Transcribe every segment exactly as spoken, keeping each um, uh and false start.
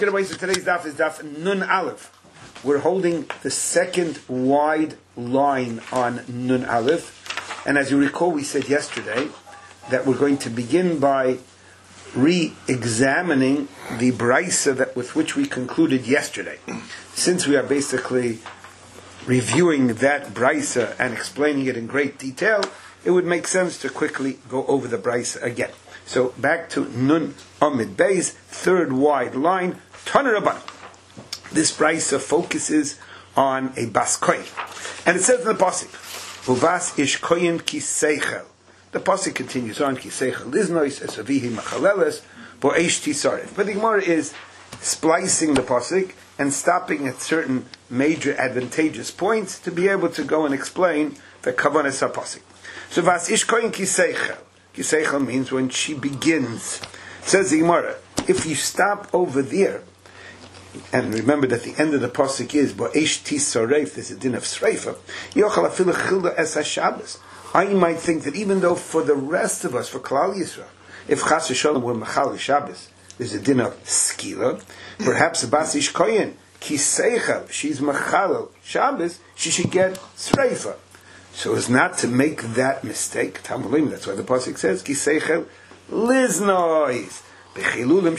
Away, so today's daf is daf Nun Aleph. We're holding the second wide line on Nun Aleph, and as you recall, we said yesterday that we're going to begin by re-examining the brisa that with which we concluded yesterday. Since we are basically reviewing that brisa and explaining it in great detail, it would make sense to quickly go over the brisa again. So back to Nun Amid Beis, third wide line. Taner Rabban. This brisa focuses on a bas kohen, and it says in the pasuk, "Uvas ish kohen ki seichel." The pasuk continues on, "Ki seichel liznois esavihi machaleles bo eish tisaref." But the Gemara is splicing the pasuk and stopping at certain major advantageous points to be able to go and explain the kavanas pasuk. So, "Vas ish kohen ki seichel." Ki seichel means when she begins. Says the Gemara, if you stop over there, and remember that the end of the pasuk is bo'esh tisaref, there's a din of sreifa. Yochal afilu childa es haShabbos. I might think that even though for the rest of us, for Klal Yisrael, if chas v'shalom were machal Shabbos, there's a din of skila. Perhaps bas ish kohen ki seichel, she's machal Shabbos, she should get sreifa. So as not to make that mistake, Tamalim, that's why the pasuk says ki seichel liznois. When we're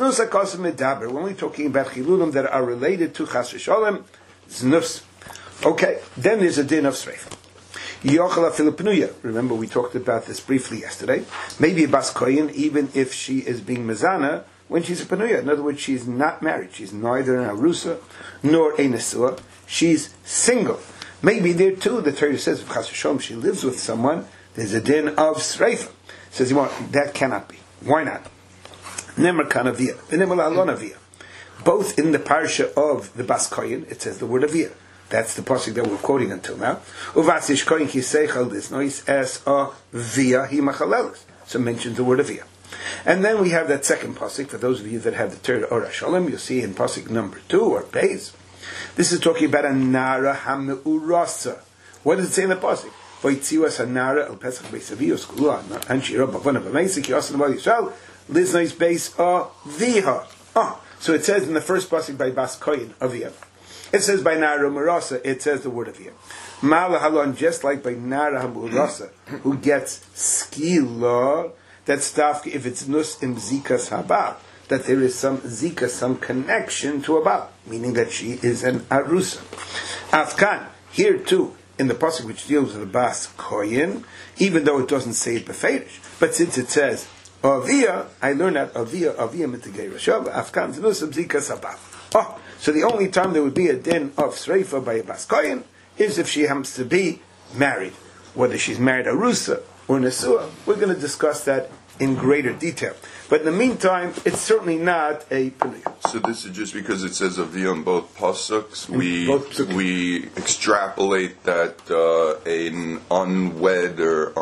talking about chilulim that are related to chas v'shalom, znus. Okay, then there's a din of sreifa. Yochel afilu penuya. Remember we talked about this briefly yesterday. Maybe a bas kohen, even if she is being mezana, when she's a penuya. In other words, she's not married. She's neither an arusa nor a nesua. She's single. Maybe there too, the Torah says, if chas v'shalom she lives with someone, there's a din of sreifa. Says you want that cannot be. Why not? Nemer kanavia, v'nemer la'alonavia. Both in the parsha of the bas kohen, it says the word avia. That's the pasuk that we're quoting until now. Uvas ish kohen ki seichel liznois es a via hi machalelis. So mentions the word avia. And then we have that second pasuk. For those of you that have the Torah Or HaSholem, you'll see in pasuk number two or Beis. This is talking about a nara hameurasa. What does it say in the pasuk? V'yitziwas hanara el pesach beisaviyos kula anshira b'vana b'meisik yasan b'yisrael. Liznois base a viha. Ah, so it says in the first pasuk by bas kohen avia. It says by nara murasa. It says the word avia. Mala halon, just like by nara hamurasa, who gets skila. That's dafka if it's nus im zikas haba, that there is some zika, some connection to haba, meaning that she is an arusa. Afkan here too in the pasuk which deals with the bas kohen, even though it doesn't say it beferish, but since it says avia, I learned that avia avia mitigay rashav afkan znus zika sabah. Oh, so the only time there would be a din of sreifa by a bas kohen is if she happens to be married, whether she's married arusa or nesua. We're going to discuss that in greater detail. But in the meantime, it's certainly not a penuya. So this is just because it says avia in both pasuks. We both pasuks. we extrapolate that uh, an unwed or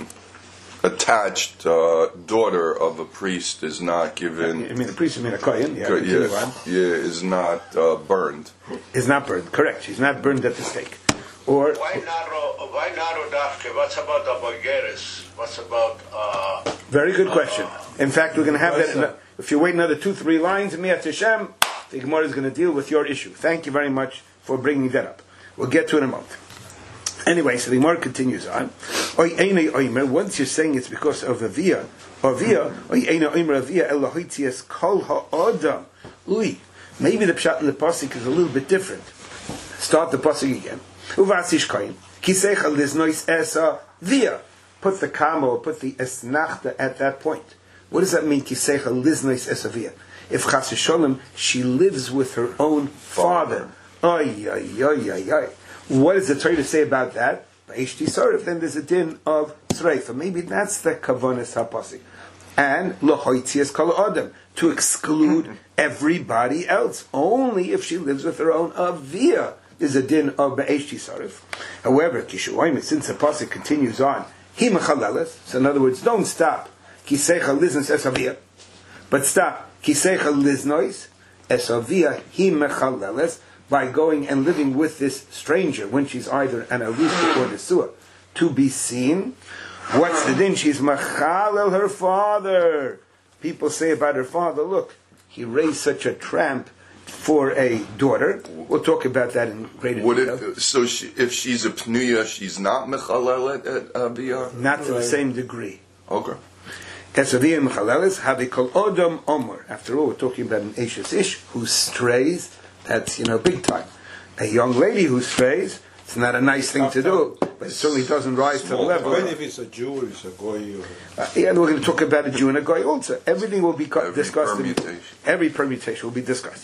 unattached uh, daughter of a priest is not given. I mean, the priest, I mean a kohen, yeah, yeah, yeah, is not uh, burned. Is not burned. Correct. She's not burned at the stake. Or why narrow? Why narrow dafke? What's about the bogeres? What's about? Uh, very good question. Uh, in fact, we're going to have that. In a, if you wait another two, three lines, Miyat Hashem, the Gemara is going to deal with your issue. Thank you very much for bringing that up. We'll get to it in a moment. Anyway, so the Gemara continues on. Once you're saying it's because of avia, avia, kol ha'adam. Maybe the pshat in the pasuk is a little bit different. Start the pasuk again. Uvasish koyin kiseichel liznois esa via. Put the kama or put the esnachta at that point. What does that mean? Kiseichel liznois esa via. If chas v'sholem she lives with her own father. Ay ay ay ay ay. What does the Torah say about that? B'eish tisaref. Then there's a din of sreifa. Maybe that's the kavanas hapasik. And lohoitzias kol adam, to exclude everybody else. Only if she lives with her own avia is a din of b'eish tisaref. However, kishuayim, since the pasuk continues on, he mechaleles. So in other words, don't stop. Kiseicha liznos es avia, but stop. Kiseicha liznos es avia he mechaleles, by going and living with this stranger when she's either an arusa or nesua, to be seen. What's the din? She's machalel her father. People say about her father, look, he raised such a tramp for a daughter. We'll talk about that in greater Would detail. it, so she, if she's a pnuya, she's not mechalelet at aviyah? Not to the same degree. Okay. Kesaviyah mechaleles have kol odom omer. After all, we're talking about an Ashes ish who strays. That's, you know, big time. A young lady who strays, it's not a nice thing to do, but it certainly doesn't rise to the level. When if it's a Jew or it's a goy, or Uh, yeah, and we're going to talk about a Jew and a guy also. Everything will be co- Every discussed. in- permutation. every permutation will be discussed.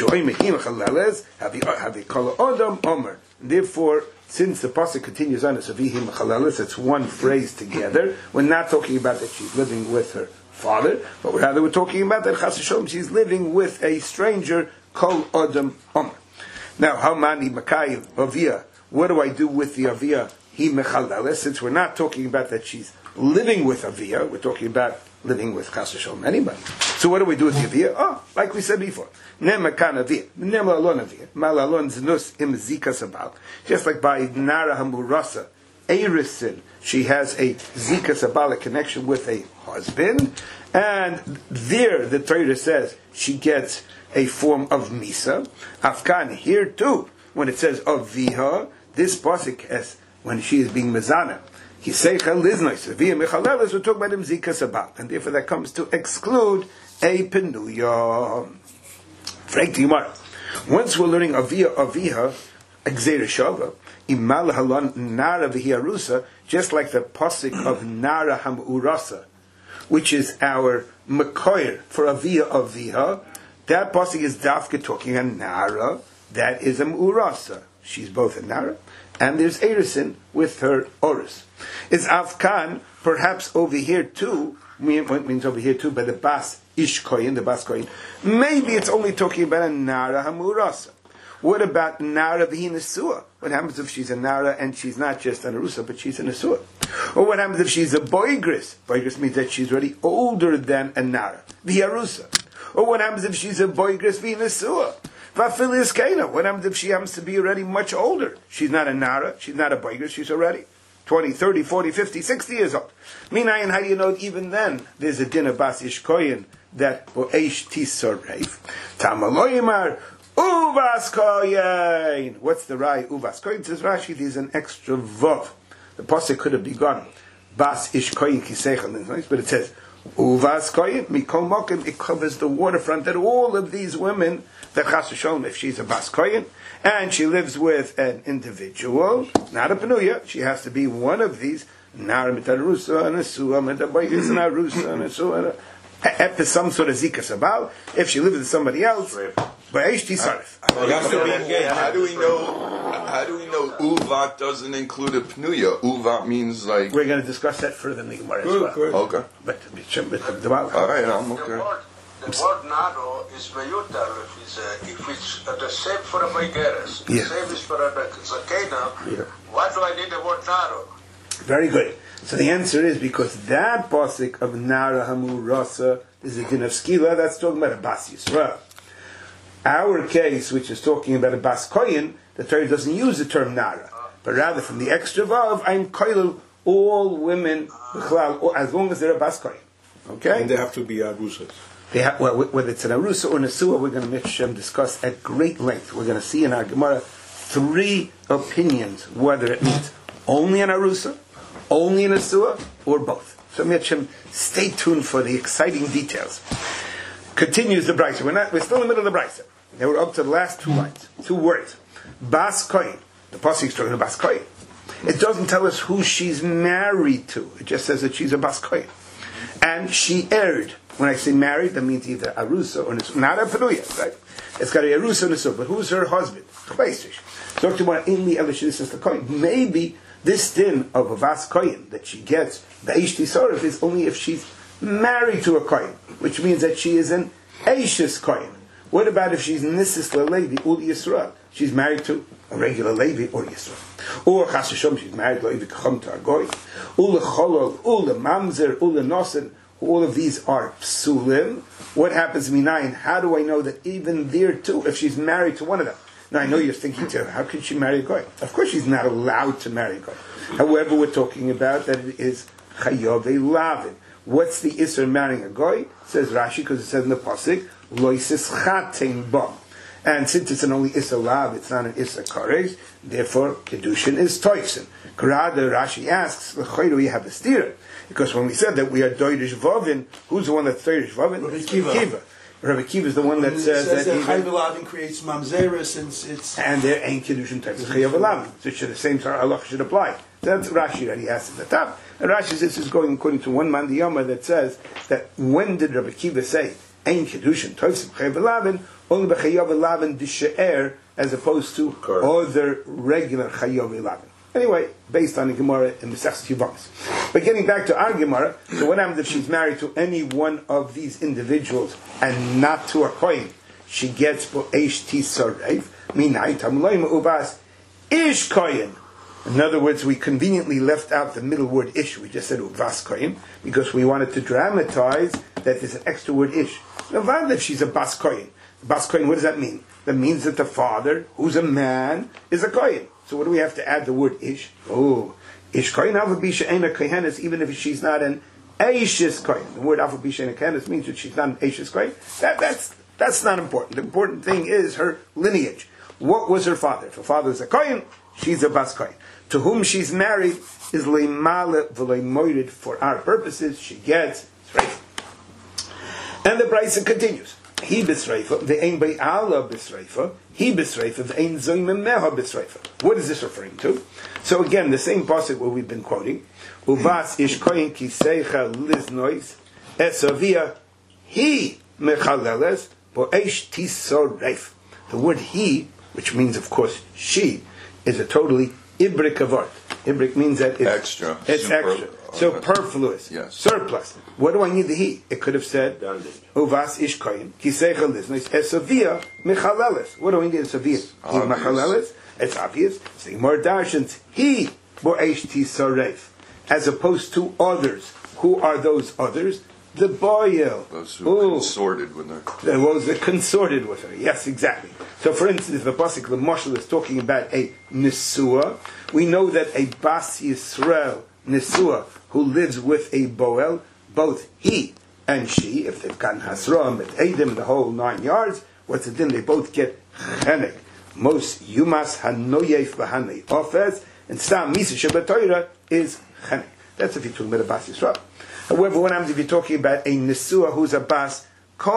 Therefore, since the pasuk continues on, it's avihim chaleles, it's one phrase together. We're not talking about that she's living with her father, but rather we're talking about that chas v'sholom she's living with a stranger, kol adam omer. Now, how many makai avia? What do I do with the avia? He mechaleles. Since we're not talking about that she's living with avia, we're talking about living with chas v'sholom anybody. So what do we do with the avia? Oh, like we said before, nemakan avia, nema alon avia, mal alon znus im zika sabal. Just like by nara hamurasa, erisin, she has a zika sabal, a connection with a husband, and there the Torah says she gets a form of misa. Afkan here too, when it says aviha, this pasuk as when she is being mezana. Kiseicha liznois avia mechaleles. We're talking about him zika sabal, and therefore that comes to exclude a penuya. Frank Timar. Once we're learning avia aviha, exer shava, imal halon nara v'hiarusa, just like the pasuk of nara hamurasa, which is our makoyer for avia aviha. That pasuk is dafka talking a nara that is a murasa. She's both a nara and there's erisin with her orus. Is afkan perhaps over here too? Means over here too, by the bas ish koyin, the bas koyin. Maybe it's only talking about a nara hamurasa. What about nara v'hinasua? What happens if she's a nara and she's not just an arusa, but she's an asua? Or what happens if she's a boigris? Boigris means that she's already older than a nara, v'harusa. Or what happens if she's a boigris v'hinasua? V'afilis kaina. What happens if she happens to be already much older? She's not a nara, she's not a boigris, she's already twenty, thirty, forty, fifty, sixty years old. Minayin, how do you know even then there's a din of bas ish koyin that bo'esh tisor reif? Tamaloyimar uvas koyin. What's the rai? Uvas koyin. Says Rashi, there's an extra vav. The pasuk could have begun bas ish koyin kiseichel, but it says uvas koyin mikol mokim. It covers the waterfront that all of these women that chas v'sholom, if she's a bas koyin and she lives with an individual, not a penuya, she has to be one of these. Nara mitarusa and a sua mitabayis and a rusa and a sua. Some sort of zika sabal. If she lives with somebody else, ba'esh tisarif. you have to be engaged. How do we know? How do we know uvat doesn't include a pnuya? Uvat means like. We're going to discuss that further in the Gemara as Good, well. good. Okay. But, but, but the Baal- All right, I'm The okay. word, the word naro is meyutar if it's, uh, if it's uh, the same for a Boigeres, the Yeah. same is for a Zakena. Yeah. Why do I need the word naro? Very good. So the answer is because that pasuk of Nara Hamurasa is a din of skila, that's talking about a Bas Yisrael. Our case, which is talking about a Bas Koyin, the Torah doesn't use the term Nara, but rather from the extra vav, I'm koilel all women, as long as they're a Bas Koyin. Okay? And they have to be arusas. They have, well, whether it's an Arusa or Nesua, we're going to make Shem discuss at great length. We're going to see in our Gemara three opinions, whether it means only an Arusa, only an Nesua, or both. So Shem, stay tuned for the exciting details. Continues the Brisa. We're not. We're still in the middle of the Brisa. Now we're up to the last two lines, two words. Bas Koyin. The pasuk is talking about Bas Koyin. It doesn't tell us who she's married to. It just says that she's a Bas Koyin, and she erred. When I say married, that means either Arusa or Nesua. Not a Penuya, right? It's got to be Arusa or Nesua. But who's her husband? Talk to one in the Elishis the Koyin. Maybe this din of a Vas Koyin that she gets, the Eish Tisorif, is only if she's married to a Koyin, which means that she is an Eishis Koyin. What about if she's Nisis LeLevi Ul Yisrael? She's married to a regular Levi or Yisrael. Or Chas V'Sholom, she's married to Levi Kacham to a Goy. Ul Cholol, Ul Mamzer, Ul Nosen. All of these are psulim. What happens minayin? How do I know that even there too, if she's married to one of them? Now I know you're thinking to her, how can she marry a Goy? Of course she's not allowed to marry a Goy. However, we're talking about that it is Chayove Lavin. What's the Isser marrying a goy? Says Rashi, because it says in the Pasuk, Loisis chatein ba. And since it's an only Issa Lav, it's not an Issa Kares, therefore Kedushin is Toifsin. Rather, Rashi asks, why do we have a steer? Because when we said that we are Doirish Vovin, who's the one that's Doirish Vovin? Rabbi Kiva. Kiva. Rabbi Kiva is the one that It says, says that, that even, Chayv Elavin creates Mamzeris, and it's... and there ain't Kedushin types of Chayav Elavin. So it should, the same Allah should apply. That's Rashi that he has at the top. And Rashi says this is going according to one Mandiyama that says that when did Rabbi Kiva say, ain't Kedushin types of Chayav Elavin, only b'chayav elavin d'she'er, as opposed to Correct. other regular chayav elavin. Anyway, based on the Gemara in Mesechus Yevamos. But getting back to our Gemara, so what happens if she's married to any one of these individuals and not to a kohen? She gets bo'esh tisarev, minay tamloy me'ubas ish kohen. In other words, we conveniently left out the middle word ish. We just said uvas kohen because we wanted to dramatize that there's an extra word ish. Now, what if she's a bas kohen? Bas kohen, what does that mean? That means that the father, who's a man, is a kohen. So what do we have to add the word ish? Oh, ish kohen avabisha ena kohenes, even if she's not an eishis kohen. The word avabisha ena kohenes means that she's not an eishis kohen. That, that's, that's not important. The important thing is her lineage. What was her father? If her father is a kohen, she's a bas kohen. To whom she's married is leimale v'leimorid. For our purposes, she gets sreifa. And the Brisa continues. He bisreifa, the ein by Allah bisreifa, he bisreifa, the ein zoyme meha bisreifa. What is this referring to? So again, the same pasuk where we've been quoting, uvas ish koyin kiseicha liznois, esavia, he mechaleles, bo'esh tisoreif. The word he, which means of course she, is a totally ibrik avart. Ibrik means that it's extra. It's Super, extra. Superfluous. Yes. Surplus. What do I need the he? It could have said, Uvas ish koyin, kiseicha liznois, esavia mechaleles. What do I need esavia? He mechaleles? It's obvious. Saying more darshans, he bo'esh tisoreif. As opposed to others. Who are those others? The boyel. Those who consorted with her. Those that consorted with her. Yes, exactly. So, for instance, the pasuk, the Mashal is talking about a Nisua. We know that a Bas Yisrael Nisua who lives with a Boel, both he and she, if they've gotten Hasram, at Eidim, the whole nine yards, what's the din? They both get Chenek. Most Yumas Hanoyef V'Hanei Ofez, and Stam Misa Shabbat is Chenek. That's if you're talking about a Bas Yisrael. However, what happens if you're talking about a Nesua who's a Bas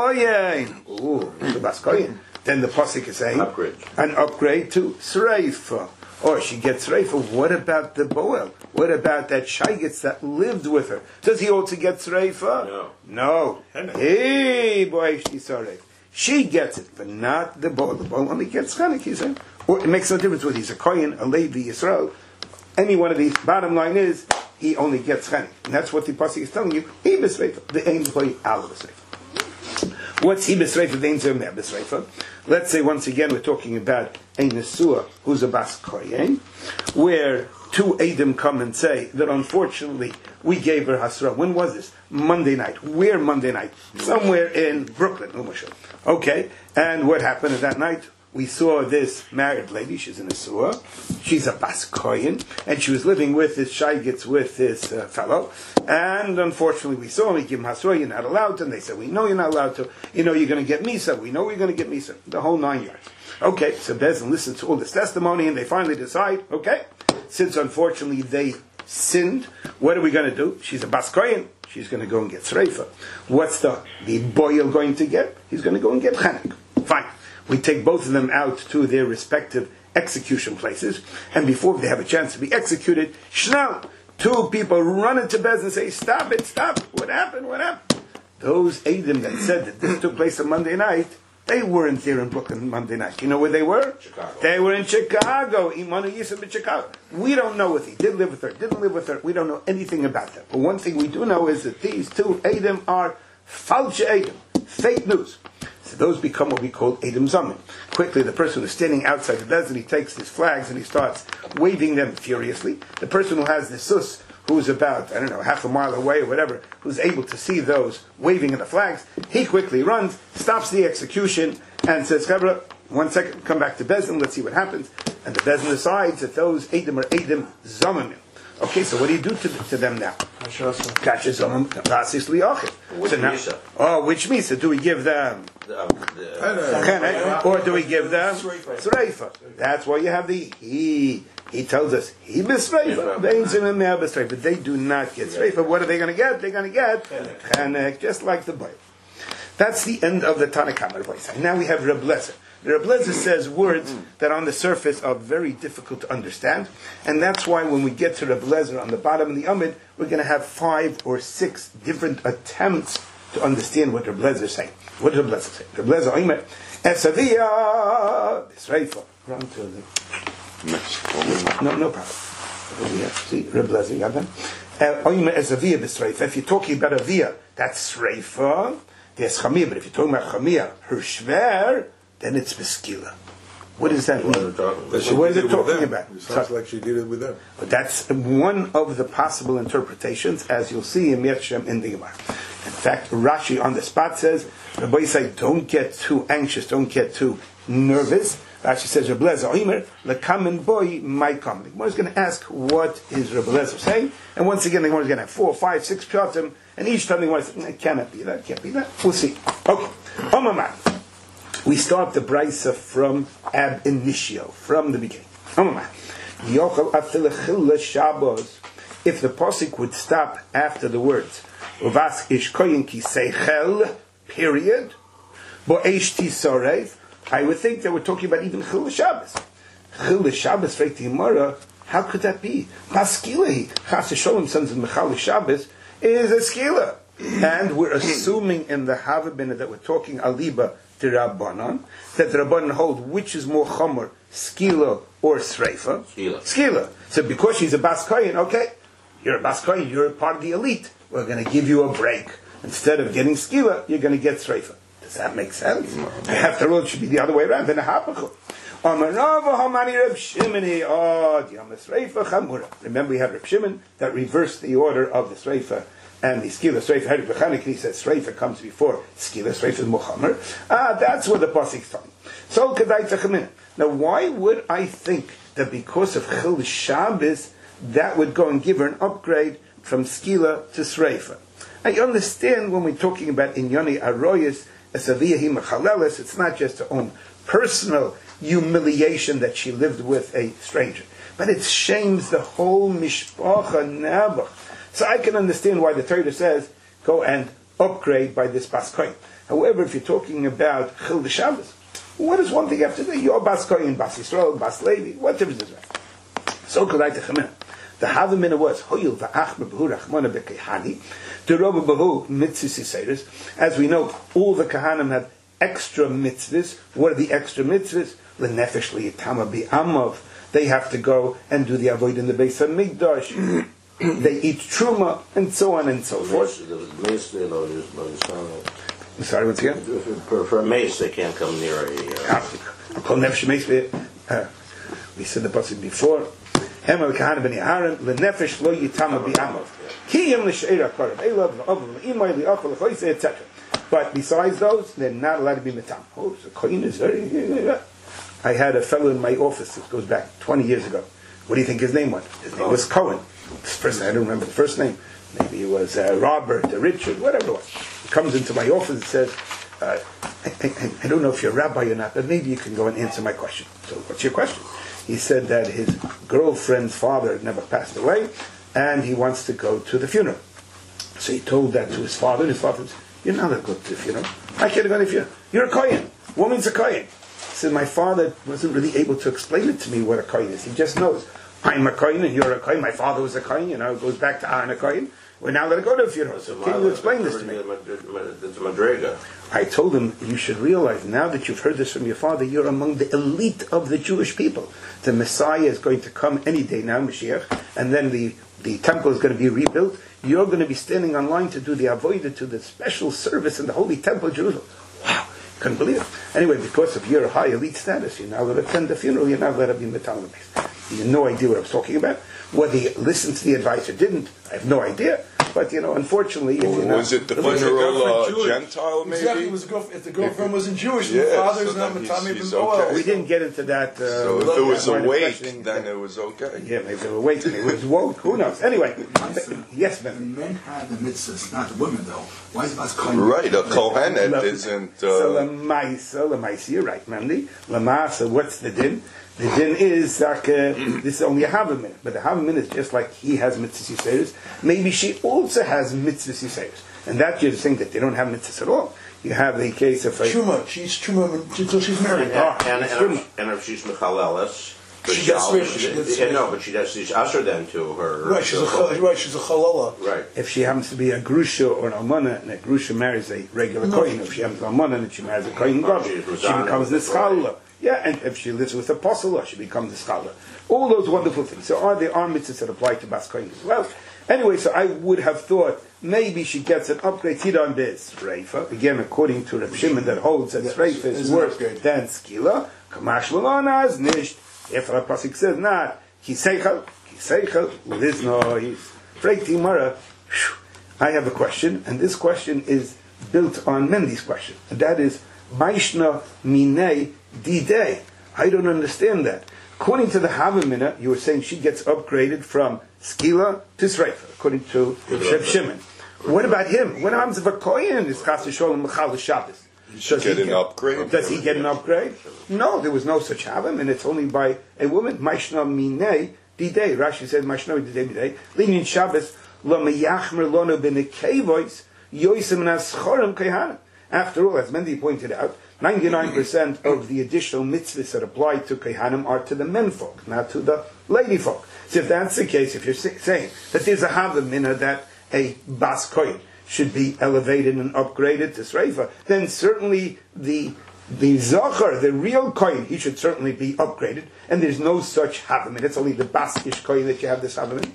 Koyen? Ooh, who's a Bas Koyen? Then the Pasuk is saying upgrade. an upgrade to Sreifa. Or she gets Sreifa. What about the Boel? What about that Shaygitz that lived with her? Does he also get Sreifa? No. No. Hey, boy, she's sorry. She gets it, but not the Boel. The Boel only gets Chenek, he said. Or it makes no difference whether he's a Koyen, a Levi, Yisrael. Any one of these. Bottom line is, he only gets Chenek. And that's what the Pasuk is telling you. He besreifa. The aim to play out of besreifa. What's he besreifa? The aim to him besreifa. Let's say once again we're talking about a Nesua who's a Bas Koyen, where two Eidim come and say that unfortunately we gave her Hasra. When was this? Monday night. Where Monday night? Somewhere in Brooklyn. Okay. And what happened at that night? We saw this married lady, she's a Nesua, she's a Bas Koyen, and she was living with this Shaygitz, with this uh, fellow, and unfortunately we saw him, we give him Hasra, you're not allowed to, and they said, we know you're not allowed to, you know you're going to get Misa, we know you're going to get Misa, the whole nine yards. Okay, so Bezin listens to all this testimony, and they finally decide, okay, since unfortunately they sinned, what are we going to do? She's a Bas Koyen, she's going to go and get Sreifa. What's the, the boyel going to get? He's going to go and get Chenek. Fine. We take both of them out to their respective execution places, and before they have a chance to be executed, Shnau, two people run into Bez and say, stop it, stop, what happened, what happened? Those Eidim that said that this took place on Monday night, they weren't there in Brooklyn Monday night. You know where they were? Chicago. They were in Chicago. Imanu Yisuf in Chicago. We don't know if he did live with her, didn't live with her. We don't know anything about that. But one thing we do know is that these two Eidim are falsche Eidim, fake news. So those become what we call Eidim Zamin. Quickly, the person who's standing outside the desert, he takes his flags and he starts waving them furiously. The person who has the sus, who's about, I don't know, half a mile away or whatever, who's able to see those waving of the flags, he quickly runs, stops the execution, and says, Chabra, one second, come back to Bezin, let's see what happens. And the Bezin decides that those Eidim are Eidim Zamanim. Okay, so what do you do to, to them now? Kasha zomim rasis liachid. Which So now- misa? Oh, which misa? Do we give them The, um, the, chenek, or do we give them sreifa? That's why you have the he. He tells us he b'sreifa. They ain't zimim now b'sreifa. They do not get sreifa. What are they going to get? They're going to get chenek, just like the Bible. That's the end of the Tanakhama voice. Now we have Reb Lezer. Reb Lezer says words that on the surface are very difficult to understand, and that's why when we get to Reb Lezer on the bottom of the Amid, we're going to have five or six different attempts to understand what Reb Lezer is saying. What did Reb Lezer say? Reb Lezer, Oimer, Esaviyah, B'sreifa. Run to the... No, no problem. Yeah, see, Reb Lezer, you have them? Oimer, Esaviyah, B'sreifa. If you're talking about Aviyah, that's Sreifa. There's Chamiyah, but if you're talking about Chamiyah, her Shver, then it's Beskila. What does that mean? But she What is did it with talking them. about? It sounds like she did it with them. But that's one of the possible interpretations, as you'll see in Mirchem in the Gemara. In fact, Rashi on the spot says, Rabbi say, don't get too anxious, don't get too nervous. Rashi says, Rabbi Lezer, Oimer, lekamen boy, my come. The Gemara is going to ask, what is Rabbi Lezer saying? And once again, the Gemara is going to have four, five, six pshatim, and each time they want to say, it cannot be that, can't be that. We'll see. Okay. Omamah. We start the brisa from ab initio, from the beginning. Omamah. Yochel afilachil Shabbos. If the posik would stop after the words, Uvas ish koyin ki seichel, period, bo eish tisorev, I would think they were talking about even Chil Shabbos. Chil Shabbos, right, the Gemara, how could that be? Paskilahi, Chas Sholem, sons of Michal Shabbos, is a skila. And we're assuming in the Havabinah that we're talking Aliba to Rabbanan, that the Rabbanan hold which is more chomer, skila or sreifa? Skila. Skila. So because she's a Bas Kohen, okay, you're a Bas Kohen, you're a part of the elite, we're going to give you a break. Instead of getting skila, you're going to get sreifa. Does that make sense? After all, it should be the other way around. Then a hapachol. Remember, we had Reb Shimon that reversed the order of the sreifa and the skila. Sreifa had Bechanik. He said sreifa comes before skila. Sreifa is muhammar. Ah, that's where the pasuk is talking. So kedai tachmin. Now, why would I think that because of Chil Shabbos that would go and give her an upgrade from skila to sreifa? I understand when we're talking about inyoni aroyas. It's not just her own personal humiliation that she lived with a stranger, but it shames the whole mishpacha nabach. So I can understand why the Torah says go and upgrade by this Bas Kohen. However, if you're talking about Chil Shabbos, what does one thing have to do? You're Bas Kohen, Bas Yisrael, Bas Levi. What difference does that make? So could I tell you. The Havamina was Hoyil va'achmer b'hu rachmana b'kehani. The Rabba b'hu mitzvahs yiseres. As we know, all the Kahanim have extra mitzvahs. What are the extra mitzvahs? L'nefesh li'yitama bi'amav. They have to go and do the avoid in the Beis HaMikdash. They eat truma and so on and so forth. I'm sorry, once again. For, for a mace, they can't come near a. Uh, we said the pasuk before. Hemel Kahana ben Yaharon lenefesh lo yitama bi'amav kiyim l'sheira karav elav l'ovav l'imay l'achol l'choyse et cetera. But besides those, they're not allowed to be mitam. Oh, so koyin is very. I had a fellow in my office. This goes back twenty years ago. What do you think his name was? His name was Cohen. First, I don't remember the first name. Maybe it was uh, Robert, or Richard, whatever it was. He comes into my office and says, uh, I, I, I don't know if you're a rabbi or not, but maybe you can go and answer my question. So, what's your question? He said that his girlfriend's father had never passed away, and he wants to go to the funeral. So he told that to his father, and his father said, you're not going to go to the funeral. I can't go to the funeral. You're a kohen. Woman's a kohen. He said, my father wasn't really able to explain it to me what a kohen is. He just knows, I'm a kohen and you're a kohen. My father was a kohen, you know, it goes back to Aaron a kohen. We're now going to go to the funeral. So can you explain this to me? It's a madrega. I told him, you should realize, now that you've heard this from your father, you're among the elite of the Jewish people. The Messiah is going to come any day now, Mashiach, and then the, the temple is going to be rebuilt. You're going to be standing on line to do the avodah, to the special service in the Holy Temple of Jerusalem. Wow, couldn't believe it. Anyway, because of your high elite status, you're now going to attend the funeral, you're now going to be in the Talmud base. You have no idea what I was talking about. Whether he listened to the advice or didn't, I have no idea. But you know, unfortunately, if you're not, Was it the Was the funeral uh, girlfriend Jewish? Gentile, maybe? Exactly. It was a girl, if the girlfriend wasn't Jewish, Yeah, the father's so not then Matami he's- he's ben okay. Boaz. we didn't get into that. Uh, So if that it was line of awake, questioning. then it was okay. Yeah, maybe they were waiting. It was woke. Who knows? Anyway, yes, The man. men have the mitzvahs, not the women, though. Why is Bas Kohen? Right, a Kohenet isn't. So Uh, lemaisa, lemaisa, you're right, Mandy. Lamasa, what's the din? The din is like uh, this is only a havamina, but the havamina is just like he has mitzvahs yisayis. Maybe she also has mitzvahs yisayis, and that you're saying that they don't have mitzvahs at all. You have the case of a Truma. She's Truma until she's married. Ah, And, it's and, true. if, and if she's Mechalelis, but She she gets al- rid- she- she gets yeah, rid- no, but she does. She's usher then to her. Right. She's a to- chal- right. She's a chalala. right. If she happens to be a grusha or an almana, and a grusha marries a regular No. kohen, if she happens to be an almana and she marries a kohen gadol, She she was honored becomes with the the schala. Yeah, and if she lives with a posela, she becomes the schala. All those wonderful things. So are there are mitzvahs that apply to bas kohen as well? Anyway, so I would have thought maybe she gets an upgrade. Tidan this Reifa again, according to Reb Shimon, that holds that Yes, Reifa it's is an worse upgrade. than skila. Kamash lalanas nisht. If the pasuk says not, kiseichel, kiseichel, lizno, he's freaked Mara. I have a question, and this question is built on Mendy's question, and that is Maishna Minei Didei. I don't understand that. According to the Havamina, you were saying she gets upgraded from Skila to Sreifa, according to Reb Shimon. What about him? What happens if a Kohen is Chas Sholem Mechal Shabbos? Does get he an upgrade? Does he get an upgrade? No, there was no such Havim, and it's only by a woman. Maishna Minei Didei. Rashi said Maishna Didei Didei. Linyan Shabbos Lo Meyachmer Lono B'Nekevois Yoisem Naschorem Kehana. After all, as Mendy pointed out, ninety-nine percent of the additional mitzvahs that apply to Kehanim are to the menfolk, not to the lady folk. So if that's the case, if you're saying that there's a havamina that a bas kohen should be elevated and upgraded to sreifa, then certainly the the zachar, the real kohen, he should certainly be upgraded, and there's no such havamina. It's only the baskish kohen that you have this havamina.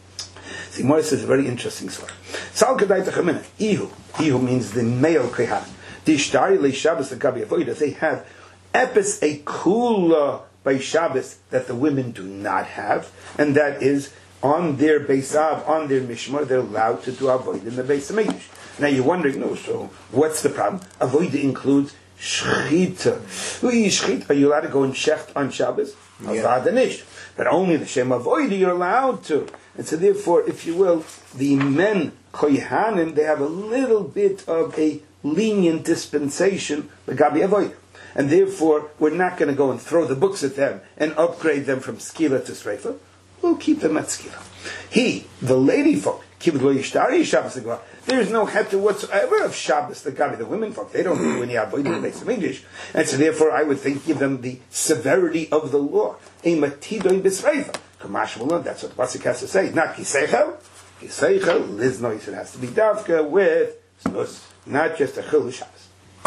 See, Moses is a very interesting story. Sal Kedai Techamina, Ihu. Ihu means the male Kehan. The Ishtari Le Shabbos, the Gabi Avodah, they have Epis a Kula by Shabbos that the women do not have, and that is on their Beisav, on their Mishmar, they're allowed to do Avodah in the Beis HaMikdash. Now you're wondering, no, so what's the problem? Avodah includes Shechita. Shechita, are you allowed to go and shecht on Shabbos? Avad Anish. But only the Shem Avodah you're allowed to. And so therefore, if you will, the men, Kohanim, they have a little bit of a lenient dispensation, the Gabi Avodah. And therefore, we're not going to go and throw the books at them and upgrade them from Skila to Sreifa. We'll keep them at Skila. He, the lady folk, Kibbutz Lo Yishtari Shabbos the Gemara. There is no heter whatsoever of Shabbos the Gabi, the women folk. They don't do any avodah in the Beis Hamikdash, and so therefore I would think give them the severity of the law. A matidoi b'sreifa. Kamash Mullah. That's what the pasuk has to say. Not kiseichel, kiseichel liznois. It has to be davka with snus, not just a chil Shabbos.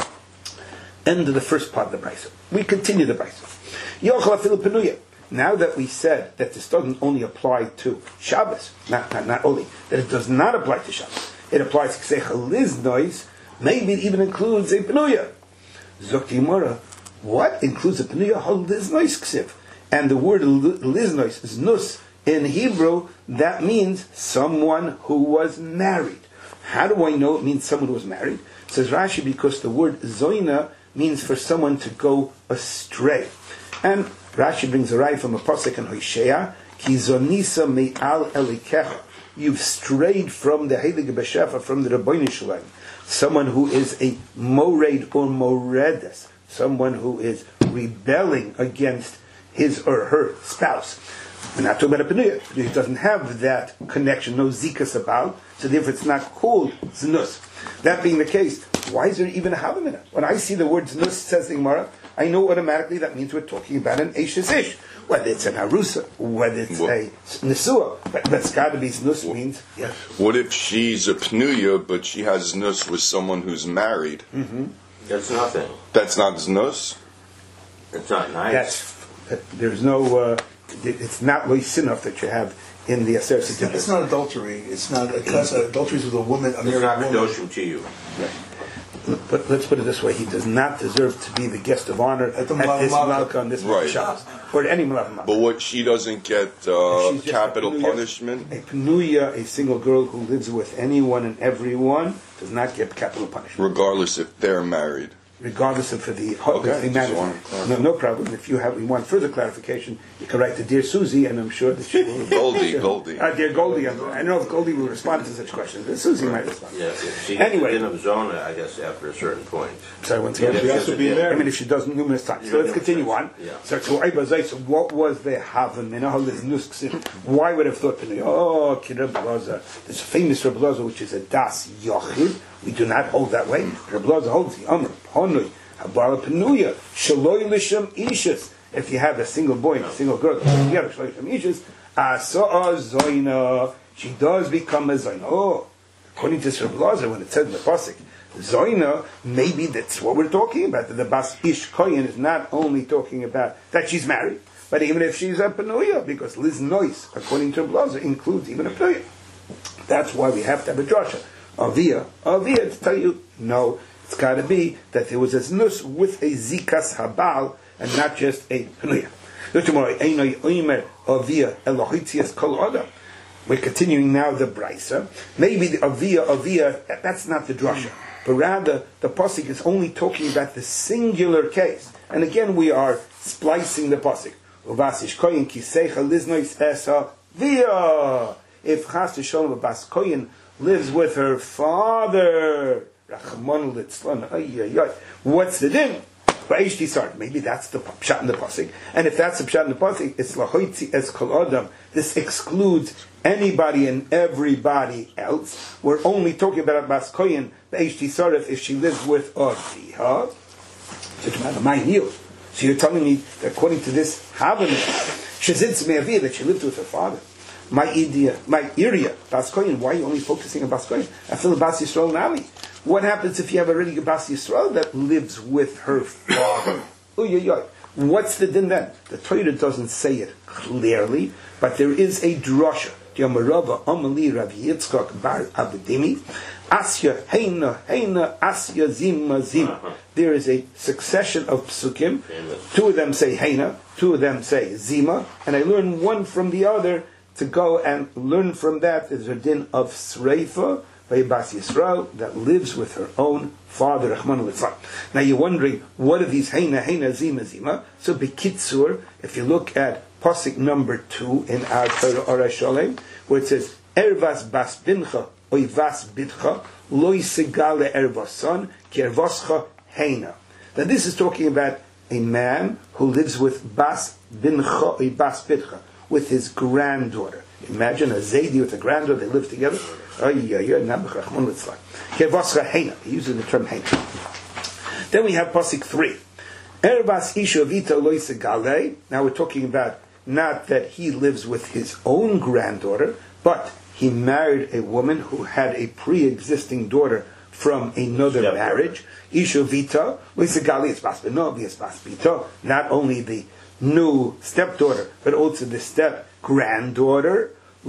End of the first part of the brayso. We continue the brayso. Yochel afilu penuya. Now that we said that this doesn't only apply to Shabbos, not, not, not only, that it does not apply to Shabbos, it applies to Kseicha Liznois, maybe it even includes a Penuya. Zokti Yimara, what includes a Penuya? Hal Liznois Ksiv. And the word Liznois is Nus. In Hebrew, that means someone who was married. How do I know it means someone who was married? It says Rashi, because the word Zoina means for someone to go astray. And Rashi brings a raya from a pasuk in Hosea, Ki zonisa me'al elikecha. You've strayed from the Heilige B'Shefa, from the Rabbeinu Shalom. Someone who is a mored or moredes, someone who is rebelling against his or her spouse. We're not talking about a Penuya. It doesn't have that connection, no zikas about, so therefore it's not called znus. That being the case, why is there even a havamina? When I see the word znus, says the Gemara, I know automatically that means we're talking about an Eishes Ish. Whether it's an Arusa, whether it's what? a Nesua, but that's got to be Znus means, yeah. What if she's a Pnuya, but she has Znus with someone who's married? Mm-hmm. That's nothing. That's not Znus? It's not nice. That's, there's no, uh, it's not Loisinov that you have in the Aser certificate. It's not adultery. It's not a class of adultery with a woman, a It's married not woman. Kedoshim to you. Right. but let's put it this way: he does not deserve to be the guest of honor at, the at this Malka. Malka on this Right. Shabbos, or any Malka. But what, she doesn't get uh, She's just capital a Pnuya- punishment? A Pnuya, a single girl who lives with anyone and everyone, does not get capital punishment, Regardless if they're married. regardless of for the Okay, if they just marry. wanted to clarify. No, no problem. If you have, we want further clarification, you can write to Dear Susie, and I'm sure that she will. Goldie, Goldie. Uh, Dear Goldie, I don't know if Goldie will respond to such questions, but Susie might respond. Yeah, if she Anyway. didn't zona, I guess, after a certain point. Sorry, once Yeah, again. she has to be I married. mean, if she does numerous times. So let's continue on. Yeah. So, so, Eiba Zayt, so what was the Havamina? Why would I have thought, oh, Kira Blaza. There's a famous Reb Blaza, which is a Das Yochid. We do not hold that way. Reb Blaza holds the Amr, Honui, Habala Penuya, Shaloi Lisham Ishas. If you have a single boy and a single girl, together, Shaloi Lisham Ishas, Asa'a Zoina. She does become a Zoina. Oh, according to Reb Blaza, when it said in the Pasuk, Zoina, maybe that's what we're talking about. That the Bas Ish Koyin is not only talking about that she's married, but even if she's a Penuya, because Liz Nois, according to Blazer, includes even a Penuya. That's why we have to have a drasha. Avia, Avia, to tell you, no, it's got to be that there was a znus with a zikas habal, and not just a Penuya. We're continuing now the Brisa. Maybe the Avia, Avia, that's not the drasha. But rather, the pasuk is only talking about the singular case. And again, we are splicing the pasuk. Uvasish koyin kiseicha liznois esa via. If Chas Shalom Bas Koyin lives with her father, Rachmon litzlan, ay ay ay. What's the din? Maybe that's the pshat in the pasuk. And if that's the pshat in the pasuk, it's lahoitzi es kol adam. This excludes anybody and everybody else. We're only talking about Bas Koyin, Be'eshti Sarif, if she lives with Aviha. So you're telling me that according to this Havanah, Shazitz Me'aviyah, that she lived with her father. My idea, my area, Bas Koyin, why are you only focusing on Bas Koyin? I feel Bas Yisrael Nami. What happens if you have already a Bas Yisrael that lives with her father? What's the din then? The Torah doesn't say it clearly, but there is a drasha. Yamarava Amali Rav Yitzchak Bar Abedimi Asya Heina Heina Asya Zima Zima. There is a succession of psukim. Two of them say Heina, two of them say Zima, and I learn one from the other to go and learn from that. There's a din of Sreifa by Bas Yisrael that lives with her own father, Rahman al-Itzlan. Now you're wondering, what are these Heina Heina Zima Zima? So Bekitzur, if you look at Pasuk number two in our Torah Ora Sholem, where it says, Ervas bas bincha, oivas bidcha, loy segale ervas son, ki ervascha heina. Now this is talking about a man who lives with bas bincha, oy bas bidcha, with his granddaughter. Imagine a Zaidi with a granddaughter, they live together. He uses the term heina. Then we have Pasuk three. Ervas isha vita loy segale. Now we're talking about not that he lives with his own granddaughter, but he married a woman who had a pre-existing daughter from another yep. marriage. Isha vita, not only the new stepdaughter, but also the step granddaughter.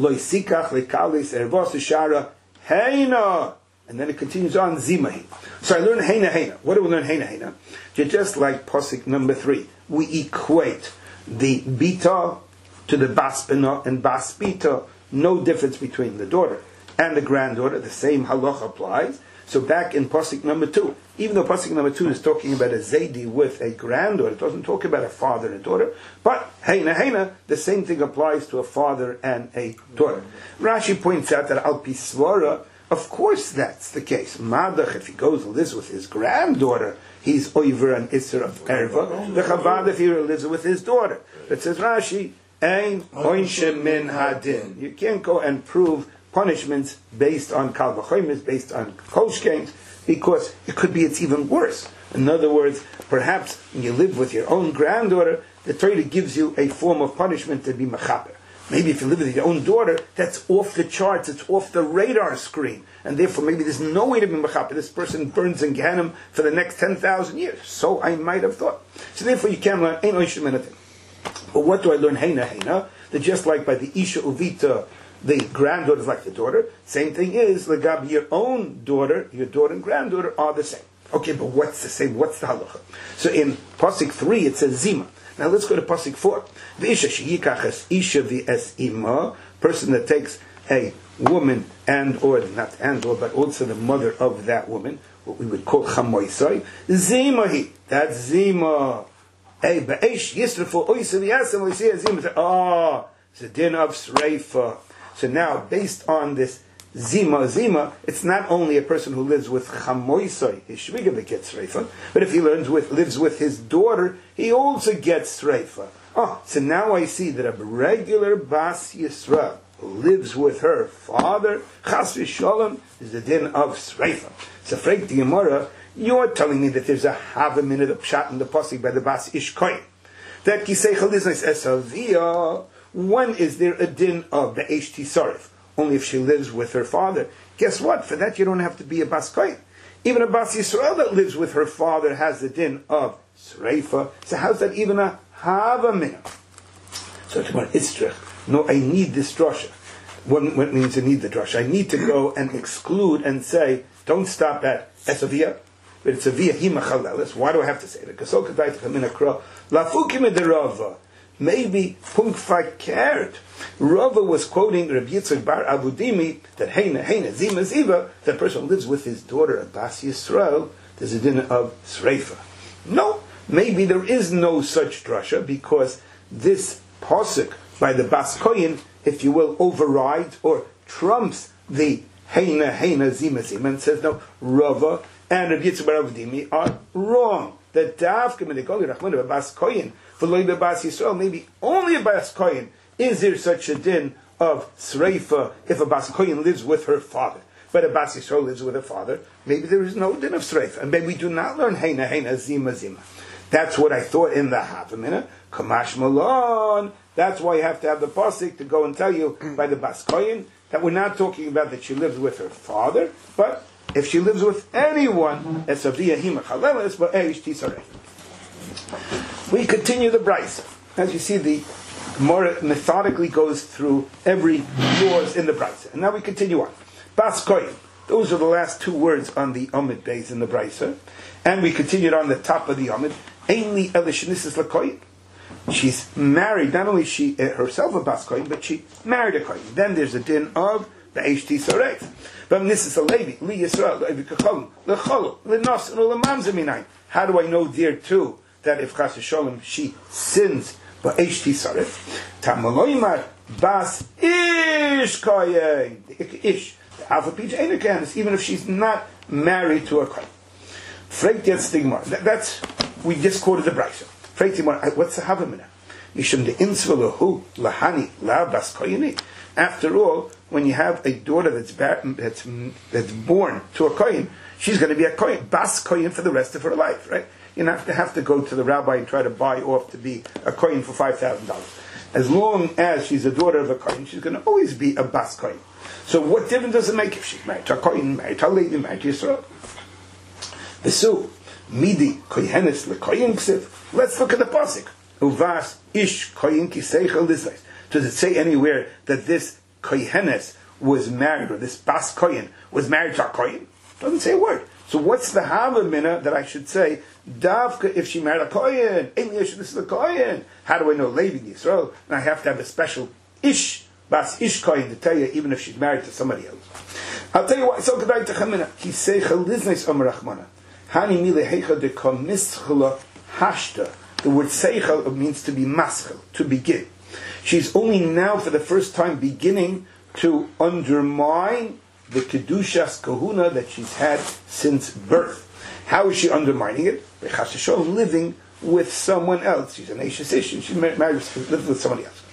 And then it continues on, Zimahi. So I learn Heina Heina. What do we learn Heina Heina? Just like Pasuk number three, we equate the bita to the basbina and basbita, no difference between the daughter and the granddaughter. The same halacha applies. So back in pasuk number two, even though pasuk number two is talking about a zaidi with a granddaughter, it doesn't talk about a father and a daughter. But heina heina, the same thing applies to a father and a daughter. Rashi points out that al pisvara, of course that's the case. Madach, if he goes and lives with his granddaughter, he's over an Isser of Erva. The Chabad, if he lives with his daughter. It says Rashi, Ein oinshe min hadin. You can't go and prove punishments based on Kal V'chomis, based on Kolshkeins, because it could be it's even worse. In other words, perhaps when you live with your own granddaughter, the Torah gives you a form of punishment to be mechaper. Maybe if you live with your own daughter, that's off the charts, it's off the radar screen. And therefore maybe there's no way to be mechaper. This person burns in Gehenna for the next ten thousand years. So I might have thought. So therefore you can learn, ain't oishim anything. But what do I learn? Heina heina. That just like by the Isha Uvita, the granddaughter is like the daughter, same thing is, Legab, your own daughter, your daughter and granddaughter are the same. Okay, but what's the same? What's the halacha? So in pasuk three it says zima. Now let's go to pasuk four. V'isha sheyikach isha v'es ima, person that takes a woman and or not and or but also the mother of that woman, what we would call chamoisai, zimahi. That's zima. Hey, ba'esh yisrafu oisa v'yasam oisa zima. Ah, it's a din of sreifa. So now, based on this zima zima, it's not only a person who lives with chamoisai, his shviga that gets sreifa, but if he learns with lives with his daughter, he also gets sreifa. Oh, so now I see that a regular bas Yisrael who lives with her father, chas v'sholem, is the din of sreifa. So, Frek the Gemara, you're telling me that there's a half a minute of pshat in the pasuk by the bas ish koyin. That kiseichel is nice esavia. When is there a din of the H T Sarif? Only if she lives with her father. Guess what? For that you don't have to be a bas koyin. Even a bas Yisrael that lives with her father has the din of sreifa. So how's that even a havamina? So tomorrow istrich. No, I need this drasha. What, what means I need the drasha? I need to go and exclude and say, don't stop at esavia, but it's a via himachalelis. Why do I have to say it? Because so kadai tachamina kra lafukim ederava. Maybe Punk Fakert. Rava was quoting Rabbi Yitzchak Bar Abudimi that Heina, Heina, Zima, Ziva, that person lives with his daughter Abbas Yisrael, there's a din of Sreifa. No, maybe there is no such drasha because this pasuk by the Bas Koyin, if you will, overrides or trumps the Heina, Heina, Zima, Zima, and says no, Rava and Rabbi Yitzchak Bar Abudimi are wrong. That Davka Medikoli Rachmana Bas Koyin for Loiba Bas Yisrael, maybe only a Bas Koyin is there such a din of Sreifa if a Bas Koyin lives with her father. But a Bas Yisrael lives with her father, maybe there is no din of Sreifa. And maybe we do not learn Heina, Heina, Zima, Zima. That's what I thought in the Havamina. Kamash Malon. That's why you have to have the pasuk to go and tell you by the Bas Koyin that we're not talking about that she lives with her father, but if she lives with anyone, it's a via hima chaleles, but eish tisarei. We continue the Brisa. As you see, the Gemara methodically goes through every clause in the Brisa. And now we continue on. Bas Koyin. Those are the last two words on the Amid base in the Brisa. And we continued on the top of the Amid. Ainli elishinisis lakoyin. She's married, not only she uh, herself a Bas Koyin, but she married a Koyin. Then there's a din of the Eish Tisarei. But this is a Levi, Li Yisrael, Levikachol, Lechol, Lenos, and Ulamamza Minayin. How do I know there too that if Chas Shalom she sins, but Eish Tisarei? Tamaloimar Bas Ish Koyin. Ish. The Alpha Pij Einakanis, even if she's not married to a Koyin. Freit Yet Stigmar. That's, we just quoted the Brisa. Freit Yet, what's the Havamina? Mishum de Insvalahu, Lahani, La Bas Koyini. After all, when you have a daughter that's bar- that's that's born to a kohen, she's going to be a kohen, bas kohen for the rest of her life, right? You don't have to have to go to the rabbi and try to buy off to be a kohen for five thousand dollars. As long as she's a daughter of a kohen, she's going to always be a bas kohen. So what difference does it make if she's married to a kohen, married to a lady, married to Yisrael? Vesu midi kohenes lekohen ksiv. Let's look at the pasuk. Uvas ish kohen kiseichel lisleis. Does it say anywhere that this kohenes was married, or this bas kohen was married to a kohen? Doesn't say a word. So what's the havamina that I should say? Davka, if she married a kohen, this is a kohen. How do I know Levi Yisrael? And I have to have a special ish bas ish kohen to tell you, even if she's married to somebody else. I'll tell you what. So kedai techamina kiseichel lisleis amar rachmana hani mile heicha de komischela hashta. The word seichel means to be maschel, to begin. She's only now, for the first time, beginning to undermine the kedushas kahuna that she's had since birth. How is she undermining it? Living with someone else. She's an Ashes Ish. She married, lived with somebody else.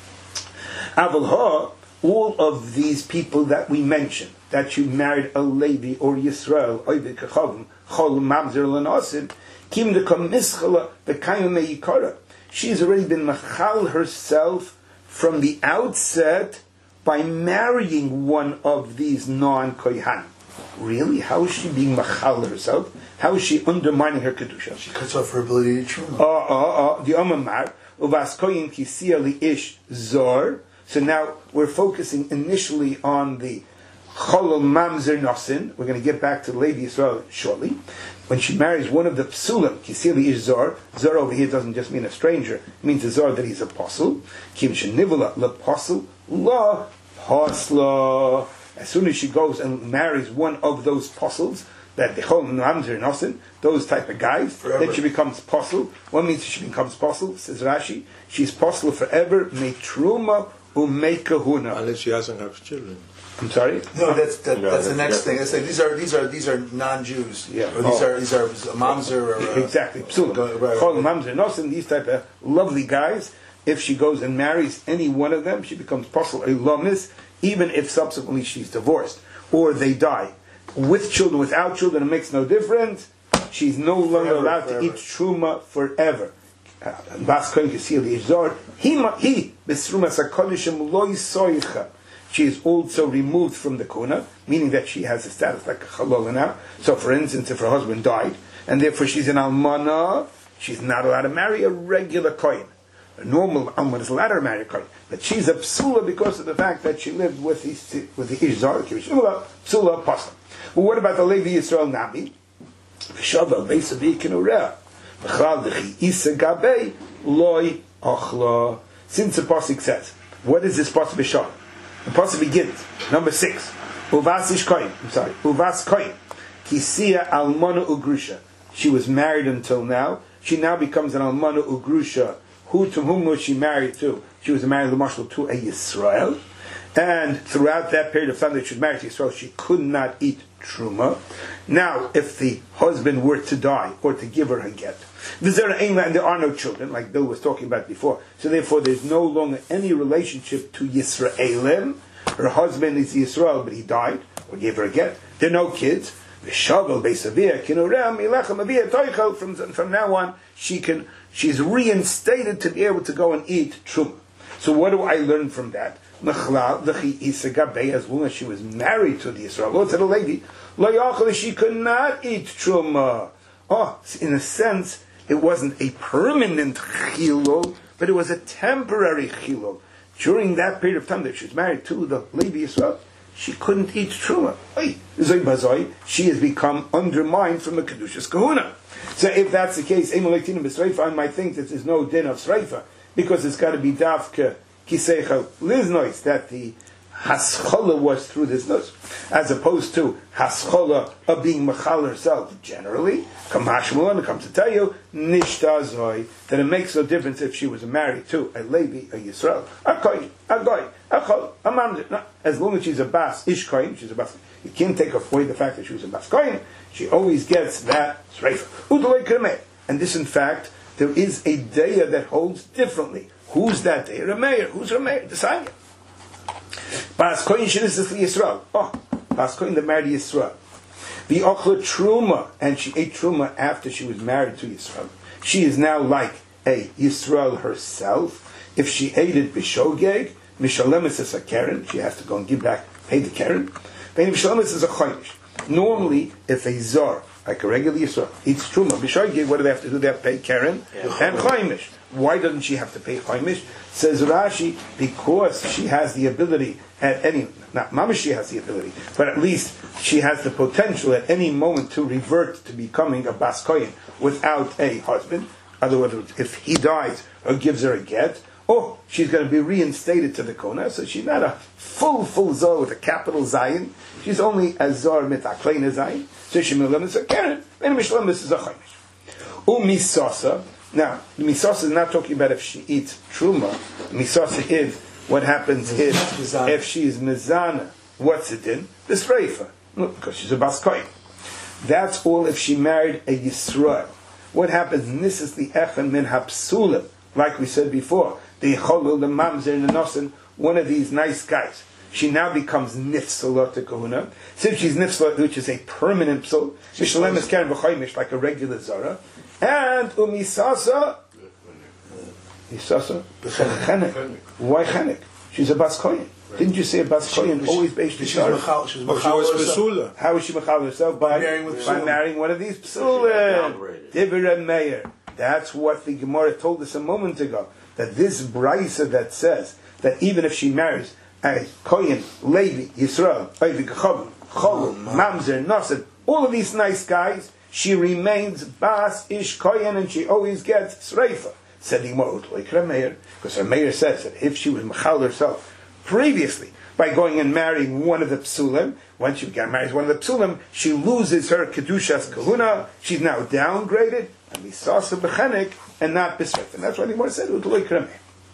Avalha, all of these people that we mentioned, that you married a Levi or Yisrael, Oivik Kachavim, Chol Mamzer Lanasid, Kim de Kam Mischala, the Kayume Yikara. She's already been machal herself from the outset by marrying one of these non-koyhanim. Really? How is she being machal herself? How is she undermining her kedusha? She cuts off her ability to chew. Oh, oh, oh. The Amamar, Uvas koyin kisiya li ish zor. So now we're focusing initially on the Cholol Mamzer Nosin. We're going to get back to Levi Yisrael shortly. when she marries one of the psulim, kisili ish zor, zor over here doesn't just mean a stranger, it means a zor that he's a apostle. Kim shenivala la apostle la pasla. As soon as she goes and marries one of those apostles, that the whole namzer nosin, those type of guys, forever. Then she becomes apostle. What means she becomes apostle? Says Rashi, she's apostle forever. Me truma ume kahuna. Unless she doesn't have children. I'm sorry. No, that's that, No, that's the that's next different. thing. I say these are these are these are non-Jews. Yeah. Or these Oh. are these are mamzer or uh, Exactly. Psulim. Right, right. Chol mamzer nosin. These type of lovely guys. If she goes and marries any one of them, she becomes apostle a lomis, even if subsequently she's divorced or they die. With children, without children, it makes no difference. She's no longer Forever, allowed forever. to eat truma forever. Bas kohen kisil yizor. He he besruma sakodishim lo yisoicha. She is also removed from the kuna, meaning that she has a status like a chalola now. So, for instance, if her husband died, and therefore she's an almana, she's not allowed to marry a regular kohen. A normal almana is allowed to marry a kohen, but she's a psula because of the fact that she lived with the with the ishzar, psula apostle. Well, what about the Levi Yisrael Nabi? V'shavel beisavi kinureh v'chal dechi isa gabei loy achla. Since the pasuk says, what is this pasuk b'shal? The pasuk begins number six. Uvas ish koyin. I'm sorry. Uvas koyin. Kisiya almana ugrusha. She was married until now. She now becomes an almana ugrusha. Who to whom was she married to? She was married to Marshal to a Yisrael. And throughout that period of time that she was married to Yisrael, she could not eat truma. Now, if the husband were to die or to give her a get, and there are no children, like Bill was talking about before, so therefore there's no longer any relationship to Yisraelim. Her husband is Yisrael, but he died or gave her a get. There are no kids. From from now on, she can she's reinstated to be able to go and eat truma. So what do I learn from that? As long as she was married to the Yisrael, to the lady, she could not eat truma. Oh, in a sense, it wasn't a permanent chilul, but it was a temporary chilul. During that period of time that she was married to the Levi Yisrael, she couldn't eat truma. She has become undermined from the Kedushas Kahuna. So if that's the case, I might think that there's no din of Sreifa, because it's got to be Davka Kiseichel Liznois, that the Haschola was through this nose, as opposed to Haschola of being Machal herself generally. Kamashmulan comes to tell you, Nishtazoi, that it makes no difference if she was married to a Levi, a Yisrael, a Kohen, a Goy, a Chol, a Mamzer. No, as long as she's a Bas Ish Kohen, she's a Bas. You can't take away the fact that she was a Bas Kohen. She always gets that Sreifa. Udolei Kremeh. And this, in fact, there is a Deya that holds differently. Who's that Deya? Remeir. Who's Remeir? The Sanya. Bas Kohen Shinis is Yisrael. Oh, Bas Kohen that married Yisrael. The Ochla Truma, and she ate Truma after she was married to Yisrael. She is now like a Yisrael herself. If she ate it B'shogeg, Mishalemis is a Karen. She has to go and give back, pay the Karen. Then Mishalemis is a Choynish. Normally, if a Zor, like a regular Yisrael, eats Truma, B'shogeg, what do they have to do? They have to pay Karen yeah. and Choynish. Why doesn't she have to pay Choynish? Says Rashi, because she has the ability at any, not Mama she has the ability, but at least she has the potential at any moment to revert to becoming a Bas Kohen without a husband. In other words, if he dies or gives her a get, oh, she's going to be reinstated to the Kona, so she's not a full, full Zor with a capital Zayin. She's only a Zor mitaklein Zayin. So she is a Karen, and Mishlam is a Choynish. Umisasa. Now, the misasa is not talking about if she eats truma. The misasa is what happens if if she is mizana. What's it in? The sreifa. No, because she's a Bas Kohen. That's all if she married a Yisrael. What happens? This is the echen min hapsulim. Like we said before, the cholul, the mamzer, and the nosen, one of these nice guys. She now becomes nifsalah to kahuna. Since she's nifsalah, which is a permanent psul, mishalem is karen v'choymish, like a regular zara. And umisasa, misasa, chenek. Why chenek? She's a Bas Kohen. Didn't you say a Bas Kohen always based in Shara? She's Machal herself. How is she machal herself? By, marrying, with by marrying one of these psulim. Divrei Meir. That's what the Gemara told us a moment ago. That this brisa that says that even if she marries a Kohen, Levi, Yisrael, Oivik Cholul, Mamzer, Nasser, all of these nice guys, she remains Bas Ish Koyen, and she always gets Sreifa. Said the Gemara, because her mayor says that if she was Mechal herself previously by going and marrying one of the Psulim, once she got married to one of the Psulim, she loses her Kedushas Kahuna, she's now downgraded, and Misasa Bechenik, and not Bisref. And that's why the Gemara said, the